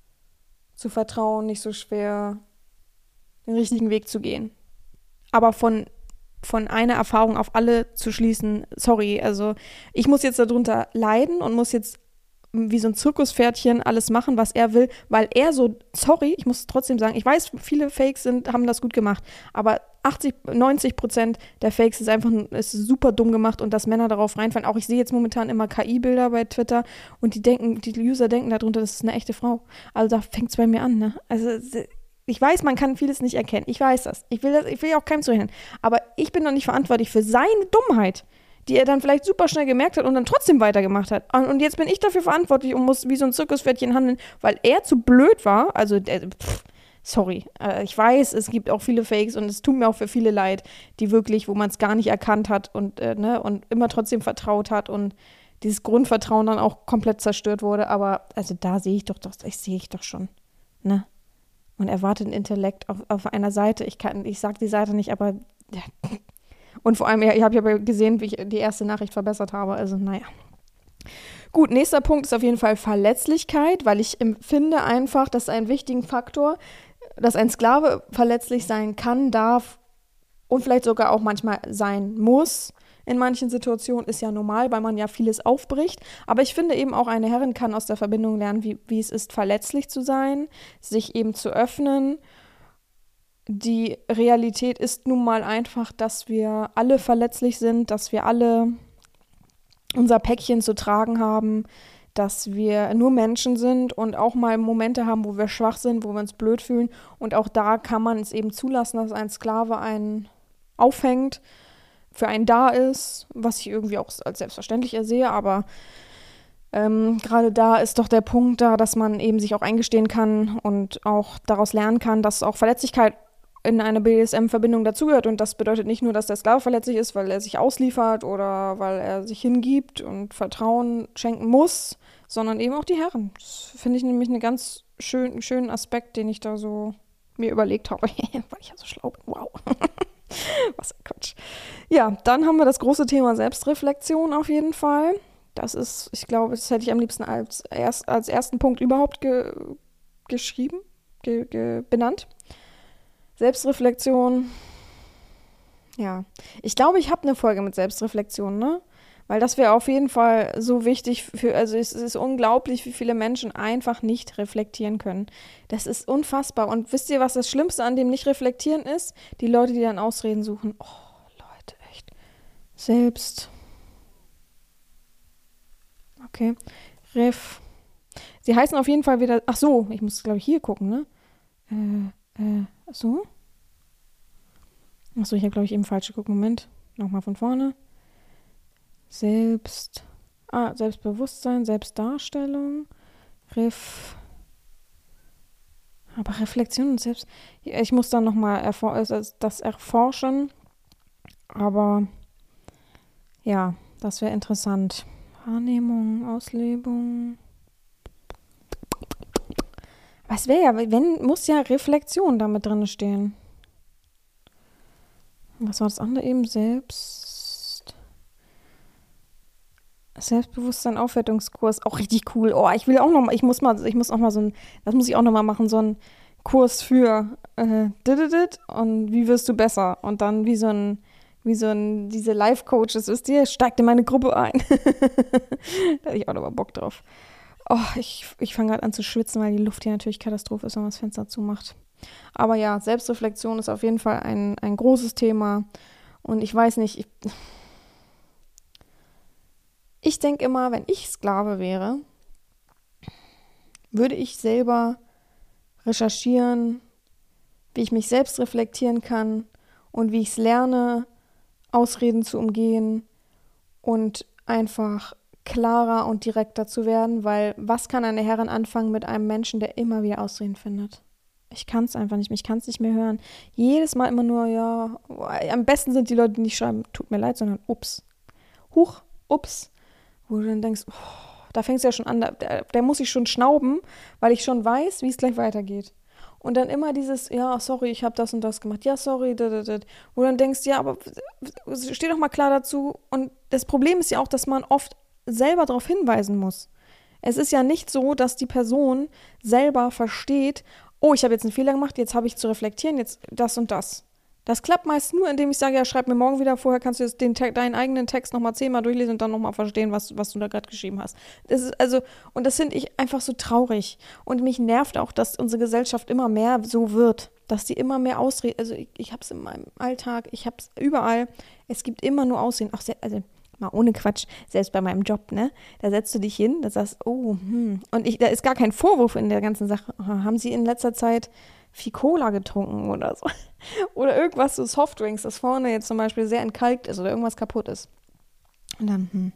zu vertrauen, nicht so schwer den richtigen Weg zu gehen. Aber von, von einer Erfahrung auf alle zu schließen, sorry, also ich muss jetzt darunter leiden und muss jetzt wie so ein Zirkuspferdchen alles machen, was er will, weil er so, sorry, ich muss trotzdem sagen, ich weiß, viele Fakes sind, haben das gut gemacht, aber achtzig, neunzig Prozent der Fakes ist einfach ist super dumm gemacht und dass Männer darauf reinfallen. Auch ich sehe jetzt momentan immer K I-Bilder bei Twitter und die denken, die User denken darunter, das ist eine echte Frau. Also da fängt es bei mir an, ne? Also ich weiß, man kann vieles nicht erkennen. Ich weiß das. Ich will das, ich will auch keinem zuhören. Aber ich bin doch nicht verantwortlich für seine Dummheit, die er dann vielleicht super schnell gemerkt hat und dann trotzdem weitergemacht hat. Und jetzt bin ich dafür verantwortlich und muss wie so ein Zirkuspferdchen handeln, weil er zu blöd war. Also, der, pff, sorry. Äh, ich weiß, es gibt auch viele Fakes und es tut mir auch für viele leid, die wirklich, wo man es gar nicht erkannt hat und, äh, ne, und immer trotzdem vertraut hat und dieses Grundvertrauen dann auch komplett zerstört wurde. Aber also da sehe ich doch, doch das sehe ich doch schon. Ne? Und erwartet ein Intellekt auf, auf einer Seite. Ich kann, ich sag die Seite nicht, aber ja. Und vor allem, ich habe ja gesehen, wie ich die erste Nachricht verbessert habe. Also, naja. Gut, nächster Punkt ist auf jeden Fall Verletzlichkeit, weil ich empfinde einfach, das ist ein wichtiger Faktor, dass ein Sklave verletzlich sein kann, darf und vielleicht sogar auch manchmal sein muss. In manchen Situationen ist ja normal, weil man ja vieles aufbricht. Aber ich finde eben auch, eine Herrin kann aus der Verbindung lernen, wie, wie es ist, verletzlich zu sein, sich eben zu öffnen. Die Realität ist nun mal einfach, dass wir alle verletzlich sind, dass wir alle unser Päckchen zu tragen haben, dass wir nur Menschen sind und auch mal Momente haben, wo wir schwach sind, wo wir uns blöd fühlen. Und auch da kann man es eben zulassen, dass ein Sklave einen aufhängt, für einen da ist, was ich irgendwie auch als selbstverständlich ersehe, aber Ähm, gerade da ist doch der Punkt da, dass man eben sich auch eingestehen kann und auch daraus lernen kann, dass auch Verletzlichkeit in eine B D S M-Verbindung dazugehört. Und das bedeutet nicht nur, dass der Sklave verletzlich ist, weil er sich ausliefert oder weil er sich hingibt und Vertrauen schenken muss, sondern eben auch die Herren. Das finde ich nämlich einen ganz schön, schönen Aspekt, den ich da so mir überlegt habe, weil ich ja so schlau bin. Wow. Was ein Quatsch. Ja, dann haben wir das große Thema Selbstreflexion auf jeden Fall. Das ist, ich glaube, das hätte ich am liebsten als, erst, als ersten Punkt überhaupt ge, geschrieben, ge, ge, benannt. Selbstreflexion, ja. Ich glaube, ich habe eine Folge mit Selbstreflexion, ne? Weil das wäre auf jeden Fall so wichtig für, also es ist unglaublich, wie viele Menschen einfach nicht reflektieren können. Das ist unfassbar. Und wisst ihr, was das Schlimmste an dem Nicht-Reflektieren ist? Die Leute, die dann Ausreden suchen. Oh, Leute, echt. Selbst. Okay. Ref. Sie heißen auf jeden Fall wieder, ach so, ich muss, glaube ich, hier gucken, ne? Äh, Äh, so? Achso, ich habe, glaube ich, eben falsch geguckt. Moment. Nochmal von vorne. Selbst. Ah, Selbstbewusstsein, Selbstdarstellung. Ref. Aber Reflexion und Selbst. Ich muss dann nochmal erfor das erforschen. Aber ja, das wäre interessant. Wahrnehmung, Auslebung. Was wäre ja, wenn, muss ja Reflexion damit drin stehen. Was war das andere eben? Selbst. Selbstbewusstsein, Aufwertungskurs. Auch richtig cool. Oh, ich will auch noch mal, ich muss mal, ich muss auch mal so ein, das muss ich auch noch mal machen, so ein Kurs für äh, dididid und wie wirst du besser? Und dann wie so ein, wie so ein, diese Life-Coaches, wisst ihr, steigt in meine Gruppe ein. Da hätte ich auch noch mal Bock drauf. Oh, ich, ich fange gerade an zu schwitzen, weil die Luft hier natürlich Katastrophe ist, wenn man das Fenster zumacht. Aber ja, Selbstreflexion ist auf jeden Fall ein, ein großes Thema. Und ich weiß nicht, ich, ich denke immer, wenn ich Sklave wäre, würde ich selber recherchieren, wie ich mich selbst reflektieren kann und wie ich es lerne, Ausreden zu umgehen und einfach klarer und direkter zu werden, weil was kann eine Herrin anfangen mit einem Menschen, der immer wieder Ausreden findet? Ich kann es einfach nicht, ich kann es nicht mehr hören. Jedes Mal immer nur, ja, am besten sind die Leute, die nicht schreiben, tut mir leid, sondern ups. Huch, ups. Wo du dann denkst, oh, da fängt es ja schon an, der, der muss sich schon schnauben, weil ich schon weiß, wie es gleich weitergeht. Und dann immer dieses, ja, sorry, ich habe das und das gemacht. Ja, sorry, da, da, da. Wo du dann denkst, ja, aber steh doch mal klar dazu. Und das Problem ist ja auch, dass man oft selber darauf hinweisen muss. Es ist ja nicht so, dass die Person selber versteht, oh, ich habe jetzt einen Fehler gemacht, jetzt habe ich zu reflektieren, jetzt das und das. Das klappt meist nur, indem ich sage, ja, schreib mir morgen wieder, vorher kannst du jetzt den, deinen eigenen Text nochmal zehnmal durchlesen und dann nochmal verstehen, was, was du da gerade geschrieben hast. Das ist also, und das finde ich einfach so traurig. Und mich nervt auch, dass unsere Gesellschaft immer mehr so wird, dass die immer mehr Ausreden, also ich, ich habe es in meinem Alltag, ich habe es überall, es gibt immer nur Ausreden, auch sehr, also mal ohne Quatsch, selbst bei meinem Job, ne? Da setzt du dich hin, da sagst, oh, hm. Und ich, da ist gar kein Vorwurf in der ganzen Sache. Oh, haben Sie in letzter Zeit viel Cola getrunken oder so? Oder irgendwas, so Softdrinks, das vorne jetzt zum Beispiel sehr entkalkt ist oder irgendwas kaputt ist. Und dann, hm,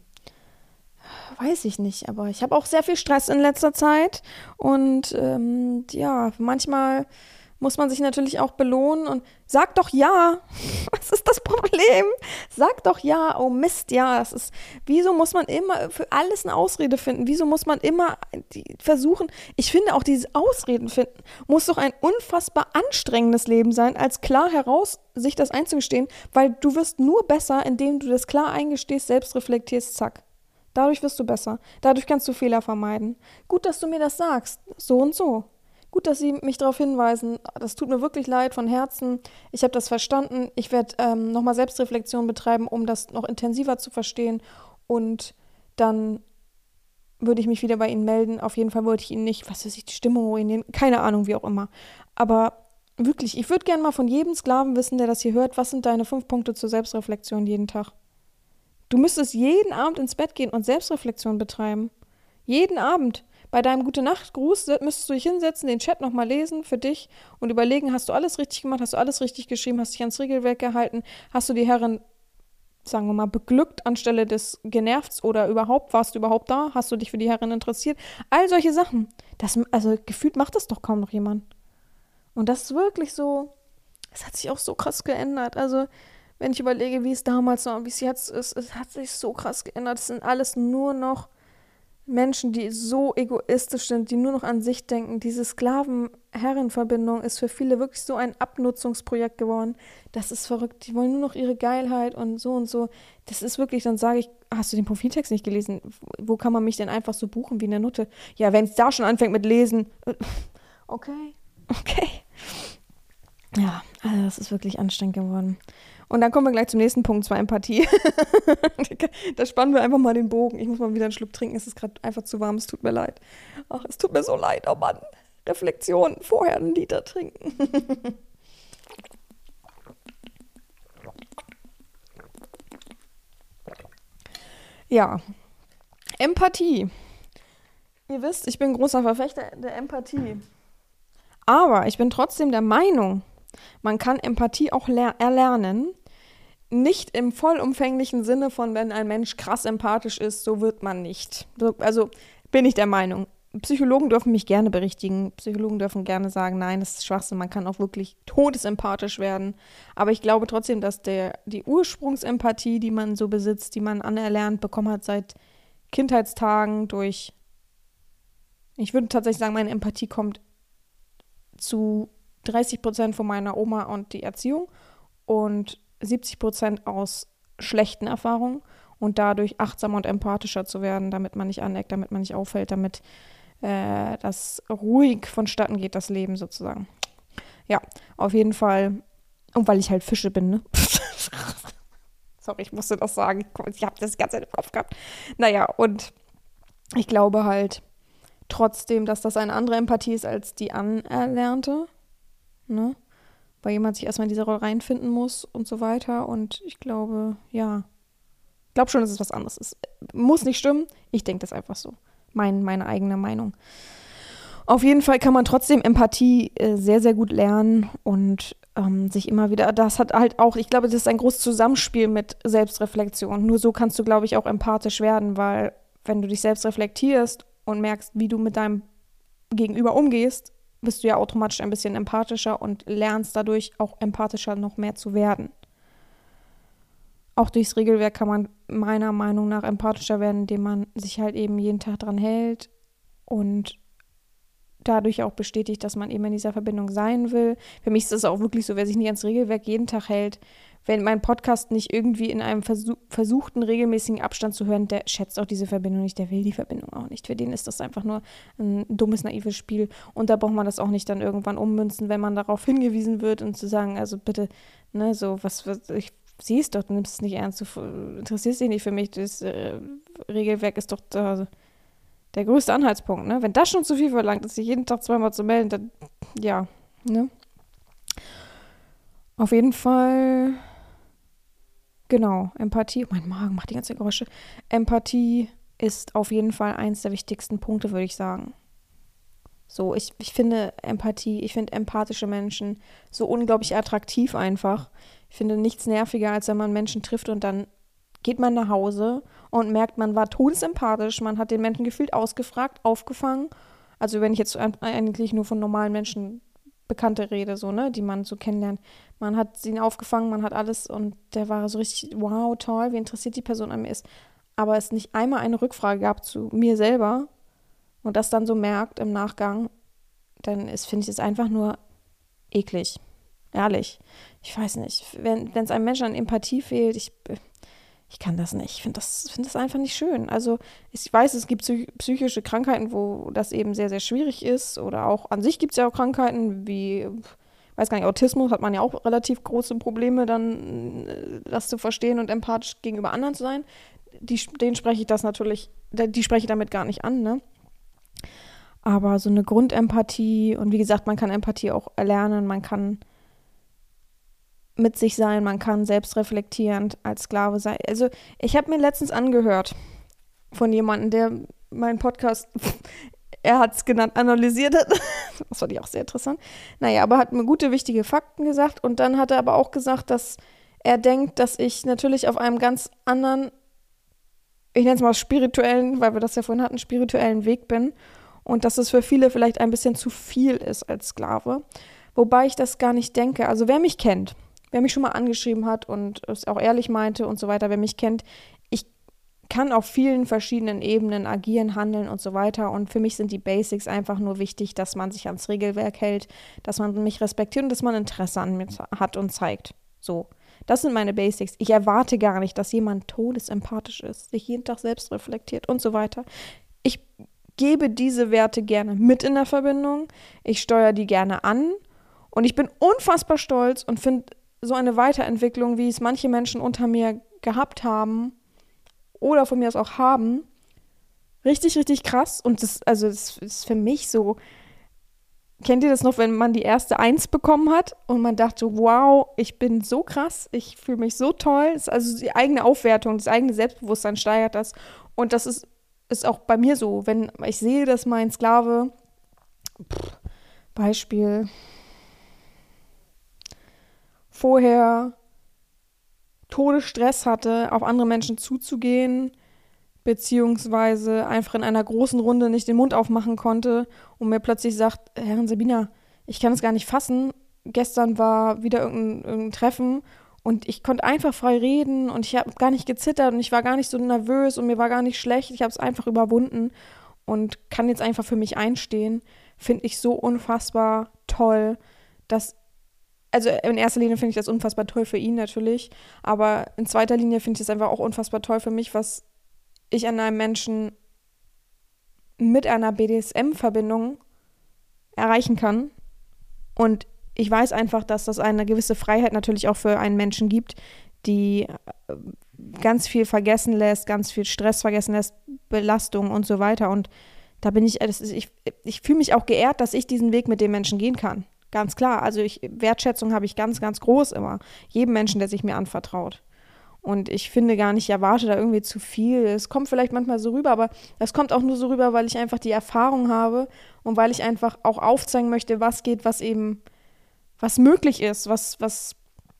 weiß ich nicht, aber ich habe auch sehr viel Stress in letzter Zeit und ähm, ja, manchmal muss man sich natürlich auch belohnen und sag doch ja. Was ist das Problem? Sag doch ja. Oh Mist, ja. Das ist, wieso muss man immer für alles eine Ausrede finden? Wieso muss man immer die, versuchen? Ich finde auch dieses Ausreden finden muss doch ein unfassbar anstrengendes Leben sein, als klar heraus sich das einzugestehen, weil du wirst nur besser, indem du das klar eingestehst, selbst reflektierst, zack. Dadurch wirst du besser. Dadurch kannst du Fehler vermeiden. Gut, dass du mir das sagst. So und so. Gut, dass Sie mich darauf hinweisen. Das tut mir wirklich leid von Herzen. Ich habe das verstanden. Ich werde ähm, nochmal Selbstreflexion betreiben, um das noch intensiver zu verstehen. Und dann würde ich mich wieder bei Ihnen melden. Auf jeden Fall wollte ich Ihnen nicht, was weiß ich, die Stimmung ruinieren. Keine Ahnung, wie auch immer. Aber wirklich, ich würde gerne mal von jedem Sklaven wissen, der das hier hört, was sind deine fünf Punkte zur Selbstreflexion jeden Tag? Du müsstest jeden Abend ins Bett gehen und Selbstreflexion betreiben. Jeden Abend. Bei deinem Gute-Nacht-Gruß müsstest du dich hinsetzen, den Chat nochmal lesen für dich und überlegen, hast du alles richtig gemacht, hast du alles richtig geschrieben, hast dich ans Regelwerk gehalten, hast du die Herren, sagen wir mal, beglückt anstelle des Genervts oder überhaupt, warst du überhaupt da, hast du dich für die Herren interessiert? All solche Sachen. Das, also gefühlt macht das doch kaum noch jemand. Und das ist wirklich so, es hat sich auch so krass geändert. Also wenn ich überlege, wie es damals war und wie es jetzt ist, es hat sich so krass geändert. Es sind alles nur noch Menschen, die so egoistisch sind, die nur noch an sich denken. Diese Sklaven-Herren-Verbindung ist für viele wirklich so ein Abnutzungsprojekt geworden. Das ist verrückt. Die wollen nur noch ihre Geilheit und so und so. Das ist wirklich, dann sage ich, hast du den Profiltext nicht gelesen? Wo kann man mich denn einfach so buchen wie in der Nutte? Ja, wenn es da schon anfängt mit Lesen. Okay, okay. Ja, also das ist wirklich anstrengend geworden. Und dann kommen wir gleich zum nächsten Punkt, zwar Empathie. Da spannen wir einfach mal den Bogen. Ich muss mal wieder einen Schluck trinken, es ist gerade einfach zu warm, es tut mir leid. Ach, es tut mir so leid, oh Mann. Reflexion, vorher einen Liter trinken. Ja, Empathie. Ihr wisst, ich bin großer Verfechter der Empathie. Aber ich bin trotzdem der Meinung, man kann Empathie auch ler- erlernen. Nicht im vollumfänglichen Sinne von, wenn ein Mensch krass empathisch ist, so wird man nicht. So, also bin ich der Meinung. Psychologen dürfen mich gerne berichtigen. Psychologen dürfen gerne sagen, nein, das ist Schwachsinn, man kann auch wirklich todesempathisch werden. Aber ich glaube trotzdem, dass der, die Ursprungsempathie, die man so besitzt, die man anerlernt bekommen hat seit Kindheitstagen durch, ich würde tatsächlich sagen, meine Empathie kommt zu dreißig Prozent von meiner Oma und die Erziehung und siebzig Prozent aus schlechten Erfahrungen und dadurch achtsamer und empathischer zu werden, damit man nicht aneckt, damit man nicht auffällt, damit äh, das ruhig vonstatten geht, das Leben sozusagen. Ja, auf jeden Fall. Und weil ich halt Fische bin, ne? Sorry, ich musste das sagen. Ich habe das ganz im Kopf gehabt. Naja, und ich glaube halt trotzdem, dass das eine andere Empathie ist als die anerlernte, ne? Weil jemand sich erstmal in diese Rolle reinfinden muss und so weiter. Und ich glaube, ja, ich glaube schon, dass es was anderes ist. Muss nicht stimmen, ich denke das einfach so. Mein, meine eigene Meinung. Auf jeden Fall kann man trotzdem Empathie äh, sehr, sehr gut lernen und ähm, sich immer wieder, das hat halt auch, ich glaube, das ist ein großes Zusammenspiel mit Selbstreflexion. Nur so kannst du, glaube ich, auch empathisch werden, weil wenn du dich selbst reflektierst und merkst, wie du mit deinem Gegenüber umgehst, bist du ja automatisch ein bisschen empathischer und lernst dadurch auch empathischer noch mehr zu werden. Auch durchs Regelwerk kann man meiner Meinung nach empathischer werden, indem man sich halt eben jeden Tag dran hält und dadurch auch bestätigt, dass man eben in dieser Verbindung sein will. Für mich ist es auch wirklich so, wer sich nicht ans Regelwerk jeden Tag hält, wenn mein Podcast nicht irgendwie in einem versuch, versuchten regelmäßigen Abstand zu hören, der schätzt auch diese Verbindung nicht, der will die Verbindung auch nicht. Für den ist das einfach nur ein dummes, naives Spiel und da braucht man das auch nicht dann irgendwann ummünzen, wenn man darauf hingewiesen wird und zu sagen, also bitte, ne, so, was, was ich sehe es doch, du nimmst es nicht ernst, du interessierst dich nicht für mich, das äh, Regelwerk ist doch da der größte Anhaltspunkt, ne? Wenn das schon zu viel verlangt ist, sich jeden Tag zweimal zu melden, dann, ja, ne? Auf jeden Fall, genau, Empathie, oh, mein Magen macht die ganze Geräusche. Empathie ist auf jeden Fall eins der wichtigsten Punkte, würde ich sagen. So, ich, ich finde Empathie, ich finde empathische Menschen so unglaublich attraktiv einfach. Ich finde nichts nerviger, als wenn man Menschen trifft und dann geht man nach Hause und merkt, man war todesempathisch, man hat den Menschen gefühlt ausgefragt, aufgefangen. Also wenn ich jetzt eigentlich nur von normalen Menschen Bekannte rede, so, ne, die man so kennenlernt. Man hat ihn aufgefangen, man hat alles und der war so richtig, wow, toll, wie interessiert die Person an mir ist. Aber es nicht einmal eine Rückfrage gab zu mir selber und das dann so merkt im Nachgang, dann ist, finde ich es einfach nur eklig. Ehrlich. Ich weiß nicht. Wenn es einem Menschen an Empathie fehlt, ich... Ich kann das nicht. Ich finde das, find das einfach nicht schön. Also ich weiß, es gibt psychische Krankheiten, wo das eben sehr, sehr schwierig ist. Oder auch an sich gibt es ja auch Krankheiten wie, ich weiß gar nicht, Autismus hat man ja auch relativ große Probleme, dann das zu verstehen und empathisch gegenüber anderen zu sein. Die, denen spreche ich das natürlich, die spreche ich damit gar nicht an, ne? Aber so eine Grundempathie und wie gesagt, man kann Empathie auch erlernen, man kann mit sich sein, man kann selbstreflektierend als Sklave sein. Also ich habe mir letztens angehört von jemandem, der meinen Podcast, er hat es genannt, analysiert hat. Das fand ich auch sehr interessant. Naja, aber hat mir gute, wichtige Fakten gesagt und dann hat er aber auch gesagt, dass er denkt, dass ich natürlich auf einem ganz anderen, ich nenne es mal spirituellen, weil wir das ja vorhin hatten, spirituellen Weg bin und dass es für viele vielleicht ein bisschen zu viel ist als Sklave. Wobei ich das gar nicht denke. Also wer mich kennt, wer mich schon mal angeschrieben hat und es auch ehrlich meinte und so weiter, wer mich kennt, ich kann auf vielen verschiedenen Ebenen agieren, handeln und so weiter. Und für mich sind die Basics einfach nur wichtig, dass man sich ans Regelwerk hält, dass man mich respektiert und dass man Interesse an mir hat und zeigt. So, das sind meine Basics. Ich erwarte gar nicht, dass jemand todesempathisch ist, sich jeden Tag selbst reflektiert und so weiter. Ich gebe diese Werte gerne mit in der Verbindung. Ich steuere die gerne an. Und ich bin unfassbar stolz und finde so eine Weiterentwicklung, wie es manche Menschen unter mir gehabt haben oder von mir aus auch haben, richtig, richtig krass. Und das, also das ist für mich so, kennt ihr das noch, wenn man die erste Eins bekommen hat und man dachte, wow, ich bin so krass, ich fühle mich so toll. Das ist also die eigene Aufwertung, das eigene Selbstbewusstsein steigert das. Und das ist, ist auch bei mir so, wenn ich sehe, dass mein Sklave pff, Beispiel vorher Todesstress hatte, auf andere Menschen zuzugehen, beziehungsweise einfach in einer großen Runde nicht den Mund aufmachen konnte und mir plötzlich sagt, Herrin Sabina, ich kann es gar nicht fassen, gestern war wieder irgendein, irgendein Treffen und ich konnte einfach frei reden und ich habe gar nicht gezittert und ich war gar nicht so nervös und mir war gar nicht schlecht, ich habe es einfach überwunden und kann jetzt einfach für mich einstehen, finde ich so unfassbar toll, dass, also in erster Linie finde ich das unfassbar toll für ihn natürlich, aber in zweiter Linie finde ich es einfach auch unfassbar toll für mich, was ich an einem Menschen mit einer B D S M-Verbindung erreichen kann. Und ich weiß einfach, dass das eine gewisse Freiheit natürlich auch für einen Menschen gibt, die ganz viel vergessen lässt, ganz viel Stress vergessen lässt, Belastung und so weiter. Und da bin ich, das ist, ich, ich fühle mich auch geehrt, dass ich diesen Weg mit dem Menschen gehen kann. Ganz klar. Also ich, Wertschätzung habe ich ganz, ganz groß immer. Jedem Menschen, der sich mir anvertraut. Und ich finde gar nicht, ich erwarte da irgendwie zu viel. Es kommt vielleicht manchmal so rüber, aber das kommt auch nur so rüber, weil ich einfach die Erfahrung habe und weil ich einfach auch aufzeigen möchte, was geht, was eben, was möglich ist, was, was,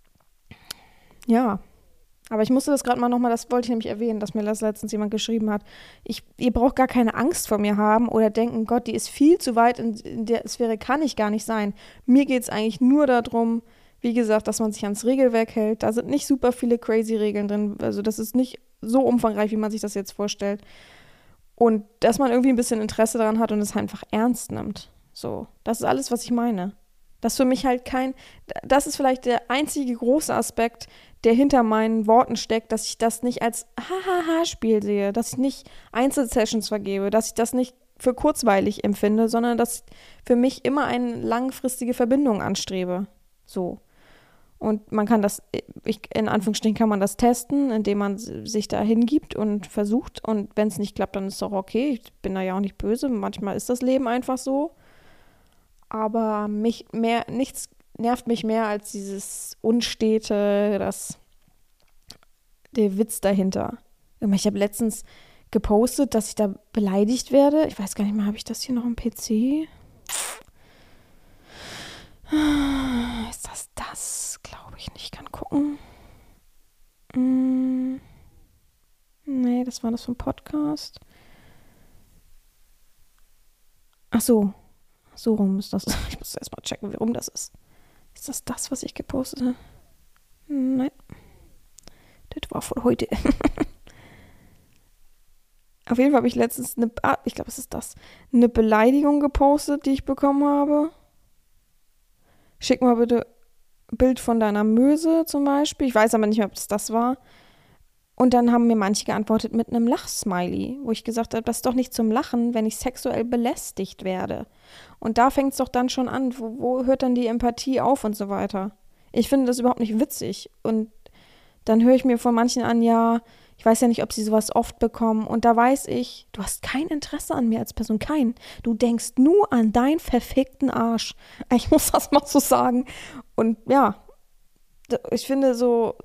ja. Aber ich musste das gerade mal nochmal, das wollte ich nämlich erwähnen, dass mir das letztens jemand geschrieben hat. Ich, ihr braucht gar keine Angst vor mir haben oder denken, Gott, die ist viel zu weit in, in der Sphäre, kann ich gar nicht sein. Mir geht es eigentlich nur darum, wie gesagt, dass man sich ans Regelwerk hält. Da sind nicht super viele crazy Regeln drin. Also das ist nicht so umfangreich, wie man sich das jetzt vorstellt. Und dass man irgendwie ein bisschen Interesse daran hat und es einfach ernst nimmt. So, das ist alles, was ich meine. Das für mich halt kein, das ist vielleicht der einzige große Aspekt, der hinter meinen Worten steckt, dass ich das nicht als Ha-Ha-Ha-Spiel sehe, dass ich nicht Einzelsessions vergebe, dass ich das nicht für kurzweilig empfinde, sondern dass ich für mich immer eine langfristige Verbindung anstrebe. So. Und man kann das, ich, in Anführungsstrichen kann man das testen, indem man sich da hingibt und versucht. Und wenn es nicht klappt, dann ist es auch okay. Ich bin da ja auch nicht böse. Manchmal ist das Leben einfach so. Aber mich mehr, nichts nervt mich mehr als dieses Unstete, das, der Witz dahinter. Ich habe letztens gepostet, dass ich da beleidigt werde. Ich weiß gar nicht mehr, habe ich das hier noch am P C? Ist das das? Glaube ich nicht. Ich kann gucken. Mm. Nee, das war das vom Podcast. Ach so. So rum ist das. Ich muss erst mal checken, wie rum das ist. Ist das das, was ich gepostet habe? Nein. Das war von heute. Auf jeden Fall habe ich letztens eine, ah, ich glaube, es ist das, eine Beleidigung gepostet, die ich bekommen habe. Schick mal bitte ein Bild von deiner Möse zum Beispiel. Ich weiß aber nicht mehr, ob es das war. Und dann haben mir manche geantwortet mit einem Lachsmiley, wo ich gesagt habe, das ist doch nicht zum Lachen, wenn ich sexuell belästigt werde. Und da fängt es doch dann schon an, wo, wo hört dann die Empathie auf und so weiter. Ich finde das überhaupt nicht witzig. Und dann höre ich mir von manchen an, ja, ich weiß ja nicht, ob sie sowas oft bekommen. Und da weiß ich, du hast kein Interesse an mir als Person, kein. Du denkst nur an deinen verfickten Arsch. Ich muss das mal so sagen. Und ja, ich finde so,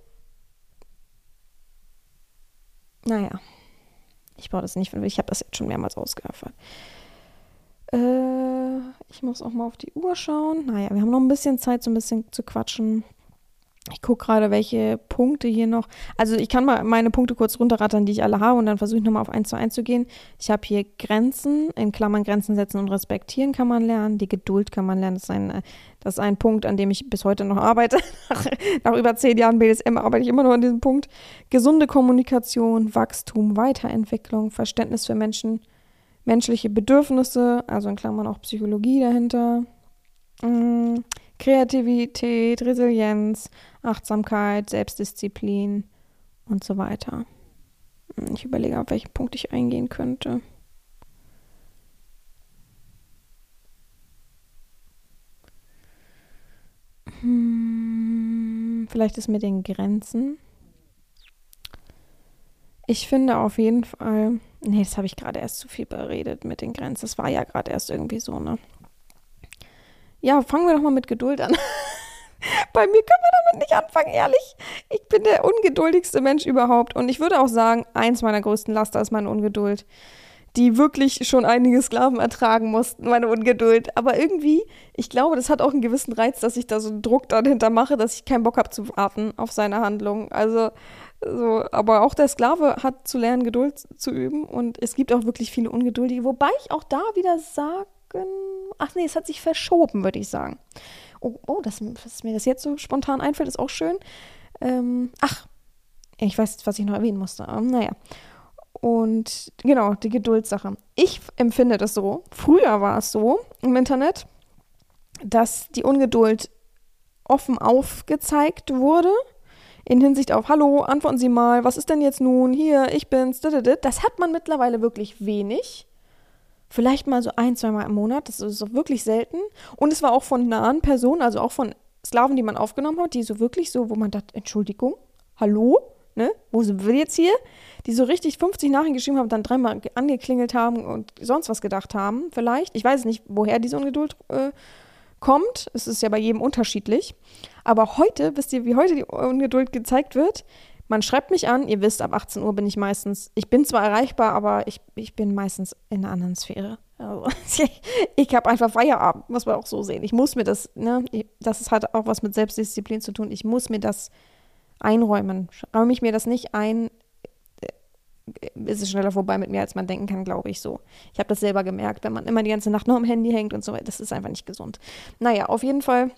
naja, ich brauche das nicht, ich habe das jetzt schon mehrmals ausgeöffnet. Äh, ich muss auch mal auf die Uhr schauen. Naja, wir haben noch ein bisschen Zeit, so ein bisschen zu quatschen. Ich gucke gerade, welche Punkte hier noch, also ich kann mal meine Punkte kurz runterrattern, die ich alle habe und dann versuche ich nochmal auf eins zu eins zu gehen. Ich habe hier Grenzen, in Klammern Grenzen setzen und respektieren kann man lernen, die Geduld kann man lernen, das ist ein, das ist ein Punkt, an dem ich bis heute noch arbeite. nach, nach über zehn Jahren B D S M arbeite ich immer noch an diesem Punkt. Gesunde Kommunikation, Wachstum, Weiterentwicklung, Verständnis für Menschen, menschliche Bedürfnisse, also in Klammern auch Psychologie dahinter. Mhm. Kreativität, Resilienz, Achtsamkeit, Selbstdisziplin und so weiter. Ich überlege, auf welchen Punkt ich eingehen könnte. Hm, vielleicht ist mit den Grenzen. Ich finde auf jeden Fall, nee, das habe ich gerade erst zu viel beredet mit den Grenzen. Das war ja gerade erst irgendwie so, ne? Ja, fangen wir doch mal mit Geduld an. Bei mir können wir damit nicht anfangen, ehrlich. Ich bin der ungeduldigste Mensch überhaupt. Und ich würde auch sagen, eins meiner größten Laster ist meine Ungeduld. die wirklich schon einige Sklaven ertragen mussten, meine Ungeduld. Aber irgendwie, ich glaube, das hat auch einen gewissen Reiz, dass ich da so einen Druck dahinter mache, dass ich keinen Bock habe zu warten auf seine Handlung. Also, so, aber auch der Sklave hat zu lernen, Geduld zu üben. Und es gibt auch wirklich viele Ungeduldige, wobei ich auch da wieder sagen, ach nee, es hat sich verschoben, würde ich sagen. Oh, oh das, dass mir das jetzt so spontan einfällt, ist auch schön. Ähm, ach, ich weiß, was ich noch erwähnen musste. Ähm, naja. Und genau, die Geduldssache. Ich empfinde das so, früher war es so im Internet, dass die Ungeduld offen aufgezeigt wurde, in Hinsicht auf, hallo, antworten Sie mal, was ist denn jetzt nun, hier, ich bin's, das hat man mittlerweile wirklich wenig. Vielleicht mal so ein, zwei Mal im Monat, das ist auch wirklich selten. Und es war auch von nahen Personen, also auch von Sklaven, die man aufgenommen hat, die so wirklich so, wo man dachte, Entschuldigung, hallo? Ne? Wo sind wir jetzt hier? Die so richtig fünfzig Nachrichten geschrieben haben, dann dreimal angeklingelt haben und sonst was gedacht haben, vielleicht. Ich weiß nicht, woher diese Ungeduld äh, kommt. Es ist ja bei jedem unterschiedlich. Aber heute, wisst ihr, wie heute die Ungeduld gezeigt wird? Man schreibt mich an, ihr wisst, ab achtzehn Uhr bin ich meistens, ich bin zwar erreichbar, aber ich, ich bin meistens in einer anderen Sphäre. Also, ich habe einfach Feierabend, muss man auch so sehen. Ich muss mir das, ne, das hat auch was mit Selbstdisziplin zu tun, ich muss mir das einräumen. Räume ich mir das nicht ein, ist es schneller vorbei mit mir, als man denken kann, glaube ich so. Ich habe das selber gemerkt, wenn man immer die ganze Nacht nur am Handy hängt und so weiter, das ist einfach nicht gesund. Naja, auf jeden Fall,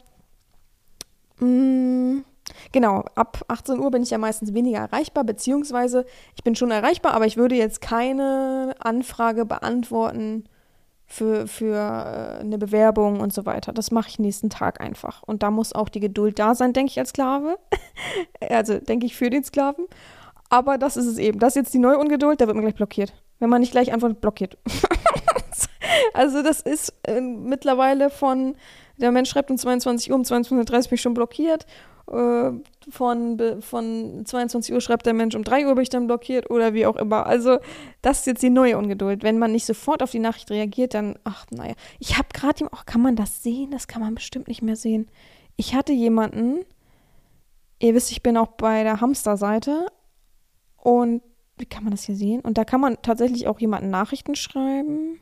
mh, genau, ab achtzehn Uhr bin ich ja meistens weniger erreichbar, beziehungsweise ich bin schon erreichbar, aber ich würde jetzt keine Anfrage beantworten für, für äh, eine Bewerbung und so weiter. Das mache ich nächsten Tag einfach. Und da muss auch die Geduld da sein, denke ich, als Sklave. Also denke ich für den Sklaven. Aber das ist es eben. Das ist jetzt die neue Ungeduld, da wird man gleich blockiert. Wenn man nicht gleich antwortet, blockiert. Also das ist äh, mittlerweile von, der Mensch schreibt um zweiundzwanzig Uhr, um zweiundzwanzig Uhr dreißig bin ich schon blockiert. Äh, von, von zweiundzwanzig Uhr schreibt der Mensch, um drei Uhr bin ich dann blockiert oder wie auch immer. Also das ist jetzt die neue Ungeduld. Wenn man nicht sofort auf die Nachricht reagiert, dann, ach naja. Ich habe gerade, ach, kann man das sehen? Das kann man bestimmt nicht mehr sehen. Ich hatte jemanden, ihr wisst, ich bin auch bei der Hamster-Seite und wie kann man das hier sehen? Und da kann man tatsächlich auch jemanden Nachrichten schreiben.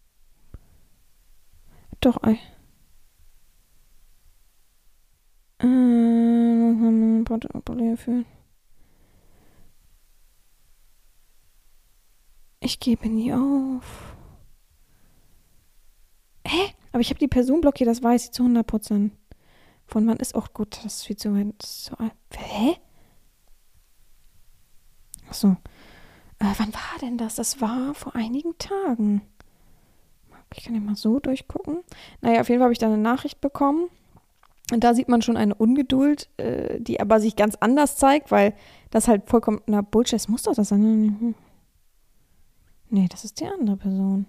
Doch, ey. Ähm, für. Ich gebe nie auf. Hä? Aber ich habe die Person blockiert, das weiß ich zu hundert Prozent. Von wann ist auch gut, das ist viel zu weit. So, hä? Achso. Äh, wann war denn das? Das war vor einigen Tagen. Ich kann ja mal so durchgucken. Naja, auf jeden Fall habe ich da eine Nachricht bekommen. Und da sieht man schon eine Ungeduld, äh, die aber sich ganz anders zeigt, weil das halt vollkommen, na Bullshit, das muss doch das sein. Nee, das ist die andere Person.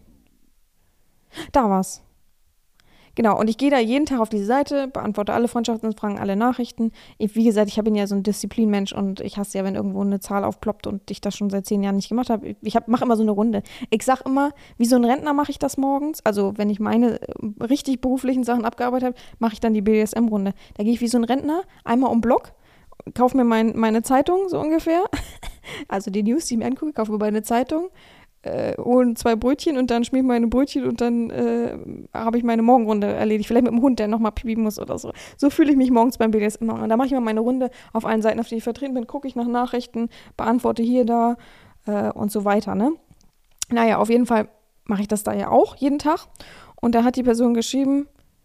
Da war's. Genau, und ich gehe da jeden Tag auf diese Seite, beantworte alle Freundschaftsanfragen, alle Nachrichten. Ich, wie gesagt, ich bin ja so ein Disziplinmensch und ich hasse ja, wenn irgendwo eine Zahl aufploppt und ich das schon seit zehn Jahren nicht gemacht habe. Ich hab, mache immer so eine Runde. Ich sag immer, wie so ein Rentner mache ich das morgens. Also wenn ich meine richtig beruflichen Sachen abgearbeitet habe, mache ich dann die B D S M-Runde. Da gehe ich wie so ein Rentner einmal um Block, kaufe mir mein, meine Zeitung so ungefähr. Also die News, die ich mir angucke, kaufe mir meine Zeitung. Äh, holen zwei Brötchen und dann schmier ich meine Brötchen und dann äh, habe ich meine Morgenrunde erledigt. Vielleicht mit dem Hund, der nochmal pipi muss oder so. So fühle ich mich morgens beim B D S M immer. Und da mache ich mal meine Runde auf allen Seiten, auf denen ich vertreten bin, gucke ich nach Nachrichten, beantworte hier, da äh, und so weiter, ne? Naja, auf jeden Fall mache ich das da ja auch jeden Tag. Und da hat die Person geschrieben,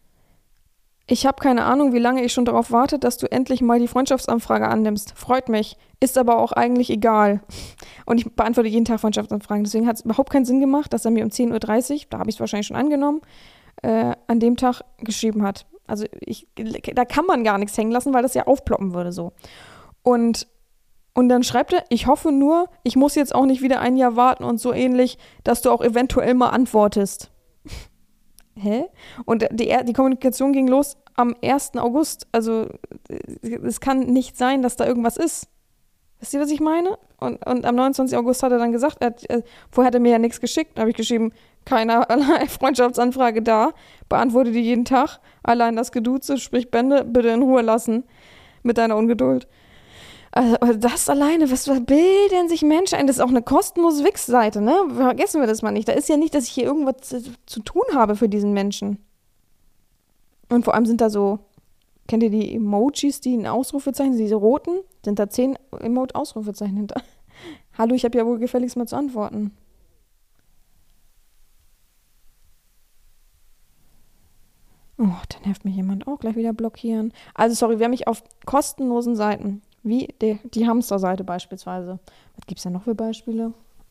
ich habe keine Ahnung, wie lange ich schon darauf warte, dass du endlich mal die Freundschaftsanfrage annimmst. Freut mich. Ist aber auch eigentlich egal. Und ich beantworte jeden Tag Freundschaftsanfragen. Deswegen hat es überhaupt keinen Sinn gemacht, dass er mir um zehn Uhr dreißig, da habe ich es wahrscheinlich schon angenommen, äh, an dem Tag geschrieben hat. Also ich, da kann man gar nichts hängen lassen, weil das ja aufploppen würde so. Und, und dann schreibt er, ich hoffe nur, ich muss jetzt auch nicht wieder ein Jahr warten und so ähnlich, dass du auch eventuell mal antwortest. Hä? Und die, die Kommunikation ging los am ersten August. Also es kann nicht sein, dass da irgendwas ist. Wisst ihr, was ich meine? Und, und am neunundzwanzigsten August hat er dann gesagt, er hat, äh, vorher hat er mir ja nichts geschickt. Da habe ich geschrieben, keinerlei Freundschaftsanfrage da. Beantworte die jeden Tag. Allein das Geduze, sprich Bände, bitte in Ruhe lassen mit deiner Ungeduld. Also das alleine, was bilden sich Menschen ein? Das ist auch eine kostenlose Wix-Seite, ne? Vergessen wir das mal nicht. Da ist ja nicht, dass ich hier irgendwas zu, zu tun habe für diesen Menschen. Und vor allem sind da so, kennt ihr die Emojis, die ein Ausrufezeichen, diese roten? Sind da zehn Emote-Ausrufezeichen hinter. Hallo, ich habe ja wohl gefälligst mal zu antworten. Oh, dann nervt mich jemand auch gleich wieder blockieren. Also sorry, wer mich auf kostenlosen Seiten, wie die, die Hamster-Seite beispielsweise. Was gibt es da noch für Beispiele?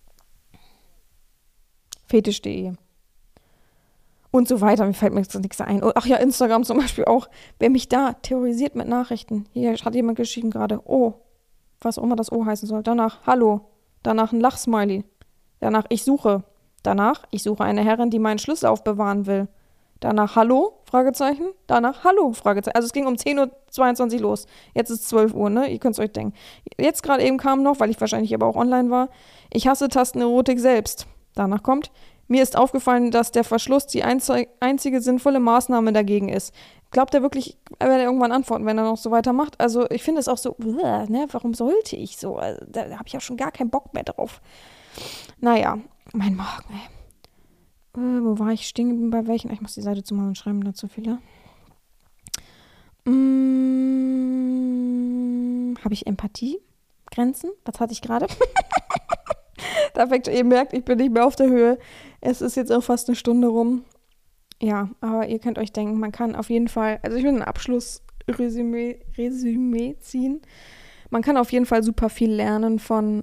Fetisch punkt de und so weiter. Mir fällt mir jetzt nichts ein. Ach ja, Instagram zum Beispiel auch. Wer mich da terrorisiert mit Nachrichten. Hier hat jemand geschrieben gerade, oh, was auch immer das O heißen soll. Danach, hallo. Danach ein Lachsmiley. Danach, ich suche. Danach, ich suche eine Herrin, die meinen Schlüssel aufbewahren will. Danach, hallo, Fragezeichen. Danach, hallo, Fragezeichen. Also es ging um zehn Uhr zweiundzwanzig los. Jetzt ist zwölf Uhr, ne? Ihr könnt es euch denken. Jetzt gerade eben kam noch, weil ich wahrscheinlich aber auch online war, ich hasse Tastenerotik selbst. Danach kommt, mir ist aufgefallen, dass der Verschluss die einzige sinnvolle Maßnahme dagegen ist. Glaubt er wirklich, er wird irgendwann antworten, wenn er noch so weitermacht? Also ich finde es auch so, ne? Warum sollte ich so? Also, da habe ich auch schon gar keinen Bock mehr drauf. Naja, mein Magen, ey. Äh, wo war ich stehen? Bei welchen? Ich muss die Seite zumachen und schreiben dazu viele. Hm, habe ich Empathie? Grenzen? Was hatte ich gerade? Da fängt ihr merkt, ich bin nicht mehr auf der Höhe. Es ist jetzt auch fast eine Stunde rum. Ja, aber ihr könnt euch denken, man kann auf jeden Fall, also ich will ein Abschlussresümee Resümee ziehen. Man kann auf jeden Fall super viel lernen von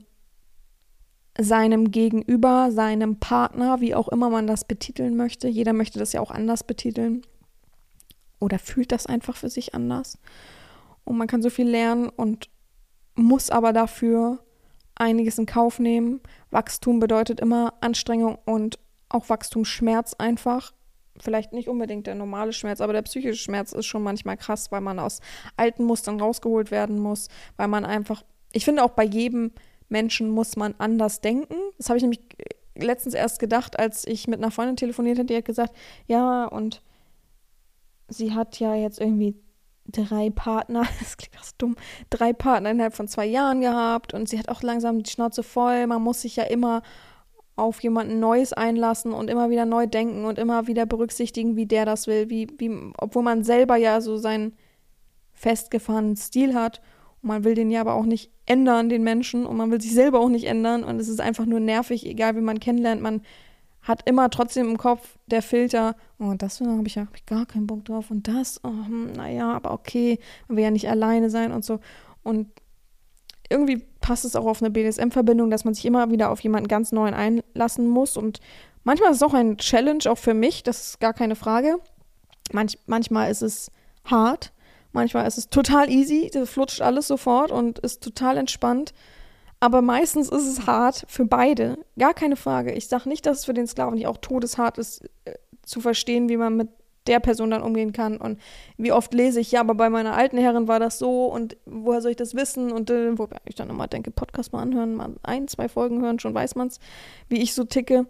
seinem Gegenüber, seinem Partner, wie auch immer man das betiteln möchte. Jeder möchte das ja auch anders betiteln oder fühlt das einfach für sich anders. Und man kann so viel lernen und muss aber dafür einiges in Kauf nehmen. Wachstum bedeutet immer Anstrengung und auch Wachstumsschmerz einfach. Vielleicht nicht unbedingt der normale Schmerz, aber der psychische Schmerz ist schon manchmal krass, weil man aus alten Mustern rausgeholt werden muss, weil man einfach, ich finde auch bei jedem Menschen muss man anders denken. Das habe ich nämlich letztens erst gedacht, als ich mit einer Freundin telefoniert habe, die hat gesagt, ja, und sie hat ja jetzt irgendwie drei Partner, das klingt auch so dumm, drei Partner innerhalb von zwei Jahren gehabt und sie hat auch langsam die Schnauze voll. Man muss sich ja immer auf jemanden Neues einlassen und immer wieder neu denken und immer wieder berücksichtigen, wie der das will, wie, wie, obwohl man selber ja so seinen festgefahrenen Stil hat. Und man will den ja aber auch nicht ändern, den Menschen, und man will sich selber auch nicht ändern und es ist einfach nur nervig, egal wie man kennenlernt, man hat immer trotzdem im Kopf der Filter, oh, das habe ich ja hab ich gar keinen Bock drauf und das, oh, hm, naja, aber okay, man will ja nicht alleine sein und so. Und irgendwie passt es auch auf eine B D S M-Verbindung, dass man sich immer wieder auf jemanden ganz Neuen einlassen muss und manchmal ist es auch ein Challenge, auch für mich, das ist gar keine Frage. Manch, manchmal ist es hart, manchmal ist es total easy, da flutscht alles sofort und ist total entspannt. Aber meistens ist es hart für beide, gar keine Frage. Ich sage nicht, dass es für den Sklaven nicht auch todeshart ist, äh, zu verstehen, wie man mit der Person dann umgehen kann. Und wie oft lese ich, ja, aber bei meiner alten Herrin war das so und woher soll ich das wissen? Und äh, wobei ich dann immer denke, Podcast mal anhören, mal ein, zwei Folgen hören, schon weiß man es, wie ich so ticke.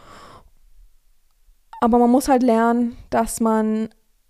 Aber man muss halt lernen, dass man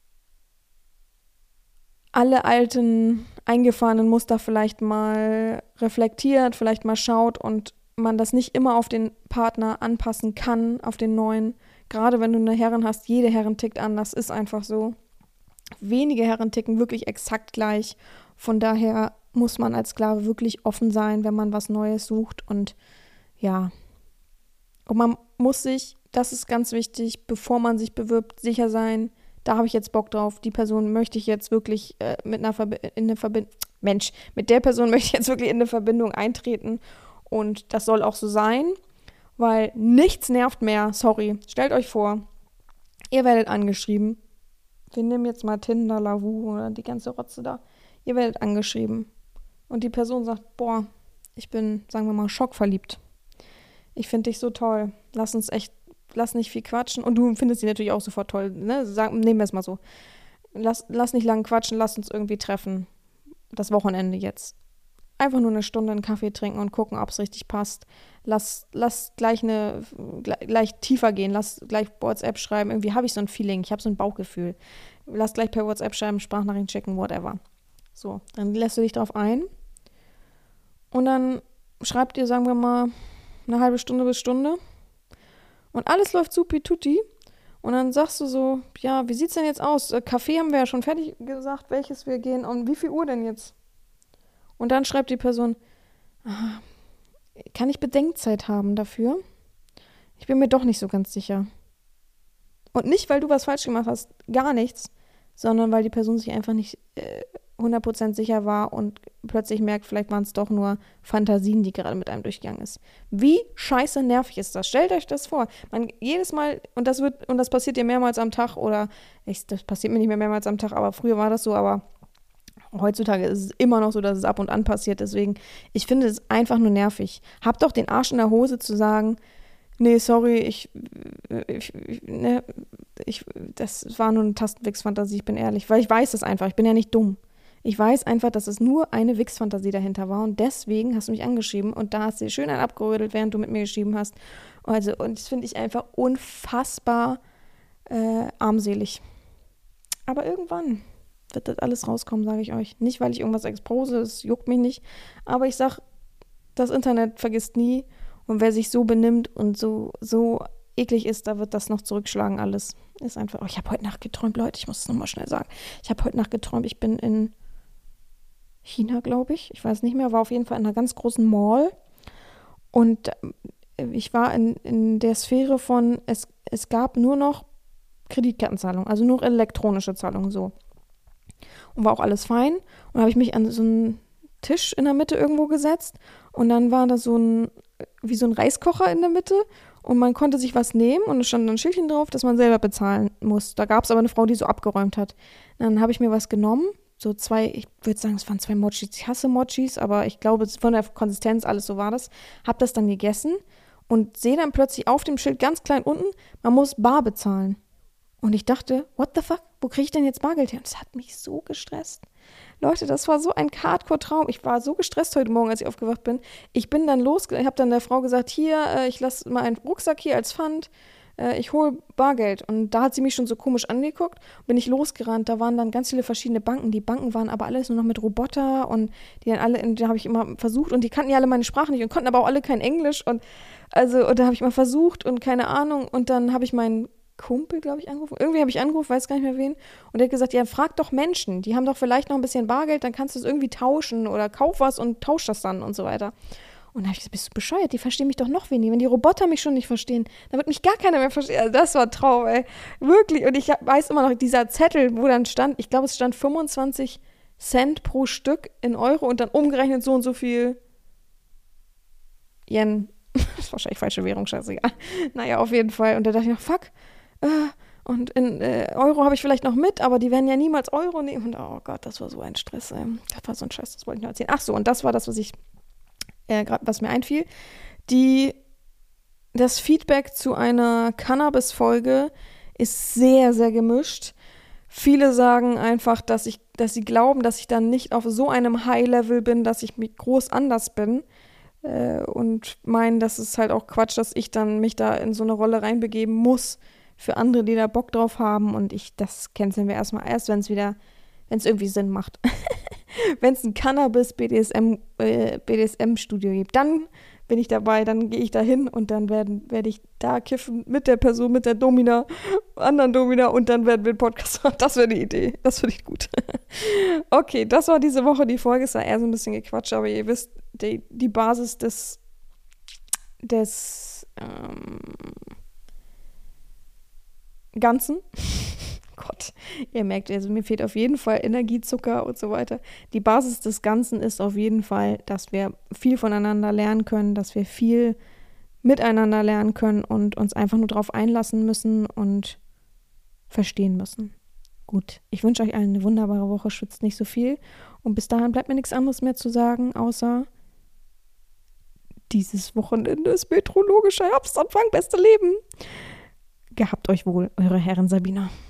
alle alten eingefahrenen Muster vielleicht mal reflektiert, vielleicht mal schaut und man das nicht immer auf den Partner anpassen kann, auf den neuen. Gerade wenn du eine Herrin hast, jede Herrin tickt anders, ist einfach so. Wenige Herren ticken wirklich exakt gleich. Von daher muss man als Sklave wirklich offen sein, wenn man was Neues sucht. Und ja, und man muss sich, das ist ganz wichtig, bevor man sich bewirbt, sicher sein, da habe ich jetzt Bock drauf, die Person möchte ich jetzt wirklich äh, mit einer Verbi- in eine Verbindung, Mensch, mit der Person möchte ich jetzt wirklich in eine Verbindung eintreten und das soll auch so sein, weil nichts nervt mehr, sorry, stellt euch vor, ihr werdet angeschrieben, wir nehmen jetzt mal Tinder, Lavu oder die ganze Rotze da, ihr werdet angeschrieben und die Person sagt, boah, ich bin, sagen wir mal, schockverliebt, ich finde dich so toll, lass uns echt lass nicht viel quatschen. Und du findest sie natürlich auch sofort toll, ne? Sag, nehmen wir es mal so. Lass, lass nicht lang quatschen, lass uns irgendwie treffen. Das Wochenende jetzt. Einfach nur eine Stunde einen Kaffee trinken und gucken, ob es richtig passt. Lass, lass gleich, eine, gleich, gleich tiefer gehen. Lass gleich WhatsApp schreiben. Irgendwie habe ich so ein Feeling. Ich habe so ein Bauchgefühl. Lass gleich per WhatsApp schreiben, Sprachnachrichten schicken, whatever. So, dann lässt du dich drauf ein. und dann schreibt ihr, sagen wir mal, eine halbe Stunde bis Stunde und alles läuft supi-tutti und dann sagst du so, ja, wie sieht's denn jetzt aus? Äh, Kaffee haben wir ja schon fertig gesagt, welches wir gehen und wie viel Uhr denn jetzt? Und dann schreibt die Person, ah, kann ich Bedenkzeit haben dafür? Ich bin mir doch nicht so ganz sicher. Und nicht, weil du was falsch gemacht hast, gar nichts, sondern weil die Person sich einfach nicht äh, hundert Prozent sicher war und plötzlich merkt, vielleicht waren es doch nur Fantasien, die gerade mit einem durchgegangen ist. Wie scheiße nervig ist das? Stellt euch das vor. Man, jedes Mal, und das wird, und das passiert dir mehrmals am Tag, oder ich, das passiert mir nicht mehr mehrmals am Tag, aber früher war das so, aber heutzutage ist es immer noch so, dass es ab und an passiert. Deswegen, ich finde es einfach nur nervig. Hab doch den Arsch in der Hose zu sagen, nee, sorry, ich, ich, ich, ne, ich, das war nur eine Tastenwichs-Fantasie, ich bin ehrlich, weil ich weiß es einfach, ich bin ja nicht dumm. Ich weiß einfach, dass es nur eine Wix-Fantasie dahinter war und deswegen hast du mich angeschrieben und da hast du dir schön einen abgerödelt, während du mit mir geschrieben hast. Also, und das finde ich einfach unfassbar äh, armselig. Aber irgendwann wird das alles rauskommen, sage ich euch. Nicht, weil ich irgendwas expose, das juckt mich nicht, aber ich sag, das Internet vergisst nie und wer sich so benimmt und so, so eklig ist, da wird das noch zurückschlagen alles. Ist einfach, oh, ich habe heute Nacht geträumt, Leute, ich muss es nochmal schnell sagen. Ich habe heute Nacht geträumt, ich bin in China, glaube ich, ich weiß nicht mehr, war auf jeden Fall in einer ganz großen Mall und ich war in, in der Sphäre von, es, es gab nur noch Kreditkartenzahlung, also nur elektronische Zahlungen so. Und war auch alles fein. Und dann habe ich mich an so einen Tisch in der Mitte irgendwo gesetzt und dann war da so ein, wie so ein Reiskocher in der Mitte und man konnte sich was nehmen und es stand ein Schildchen drauf, dass man selber bezahlen muss. Da gab es aber eine Frau, die so abgeräumt hat. Dann habe ich mir was genommen, so zwei, ich würde sagen, es waren zwei Mochis. Ich hasse Mochis, aber ich glaube, von der Konsistenz alles so war das. Habe das dann gegessen und sehe dann plötzlich auf dem Schild ganz klein unten, man muss bar bezahlen. Und ich dachte, what the fuck, wo kriege ich denn jetzt Bargeld her? Und das hat mich so gestresst. Leute, das war so ein Hardcore-Traum. Ich war so gestresst heute Morgen, als ich aufgewacht bin. Ich bin dann los, ich habe dann der Frau gesagt, hier, äh, ich lasse mal einen Rucksack hier als Pfand, äh, ich hole Bargeld. Und da hat sie mich schon so komisch angeguckt, bin ich losgerannt. Da waren dann ganz viele verschiedene Banken. Die Banken waren aber alles nur noch mit Roboter und die dann alle, da habe ich immer versucht und die kannten ja alle meine Sprache nicht und konnten aber auch alle kein Englisch. Und also, und da habe ich mal versucht und keine Ahnung. Und dann habe ich meinen Kumpel, glaube ich, angerufen. Irgendwie habe ich angerufen, weiß gar nicht mehr wen. Und der hat gesagt, ja, frag doch Menschen. Die haben doch vielleicht noch ein bisschen Bargeld, dann kannst du es irgendwie tauschen oder kauf was und tausch das dann und so weiter. Und dann habe ich gesagt, bist du bescheuert? Die verstehen mich doch noch weniger. Wenn die Roboter mich schon nicht verstehen, dann wird mich gar keiner mehr verstehen. Also das war ein Traum, ey. Wirklich. Und ich weiß immer noch, dieser Zettel, wo dann stand, ich glaube, es stand fünfundzwanzig Cent pro Stück in Euro und dann umgerechnet so und so viel Yen. Das ist wahrscheinlich falsche Währung, scheißegal. Naja, auf jeden Fall. Und da dachte ich noch, fuck, und in äh, Euro habe ich vielleicht noch mit, aber die werden ja niemals Euro nehmen. Und oh Gott, das war so ein Stress. Ey. Das war so ein Scheiß, das wollte ich noch erzählen. Ach so, und das war das, was ich äh, gerade, was mir einfiel. Die, das Feedback zu einer Cannabis-Folge ist sehr, sehr gemischt. Viele sagen einfach, dass ich, dass sie glauben, dass ich dann nicht auf so einem High-Level bin, dass ich mich groß anders bin. Äh, und meinen, das ist halt auch Quatsch, dass ich dann mich da in so eine Rolle reinbegeben muss, für andere, die da Bock drauf haben. Und ich, das canceln wir erstmal erst, wenn es wieder, wenn es irgendwie Sinn macht. Wenn es ein Cannabis-B D S M, äh, B D S M-Studio gibt, dann bin ich dabei, dann gehe ich da hin und dann werden, werde ich da kiffen mit der Person, mit der Domina, anderen Domina und dann werden wir einen Podcast machen. Das wäre die Idee. Das finde ich gut. Okay, das war diese Woche die Folge. Es war eher so ein bisschen gequatscht, aber ihr wisst, die, die Basis des, des, ähm, Ganzen. Gott, ihr merkt, also mir fehlt auf jeden Fall Energiezucker und so weiter. Die Basis des Ganzen ist auf jeden Fall, dass wir viel voneinander lernen können, dass wir viel miteinander lernen können und uns einfach nur darauf einlassen müssen und verstehen müssen. Gut, ich wünsche euch allen eine wunderbare Woche, schwitzt nicht so viel und bis dahin bleibt mir nichts anderes mehr zu sagen, außer dieses Wochenende ist meteorologischer Herbstanfang, beste Leben. Gehabt euch wohl, eure Herren Sabina.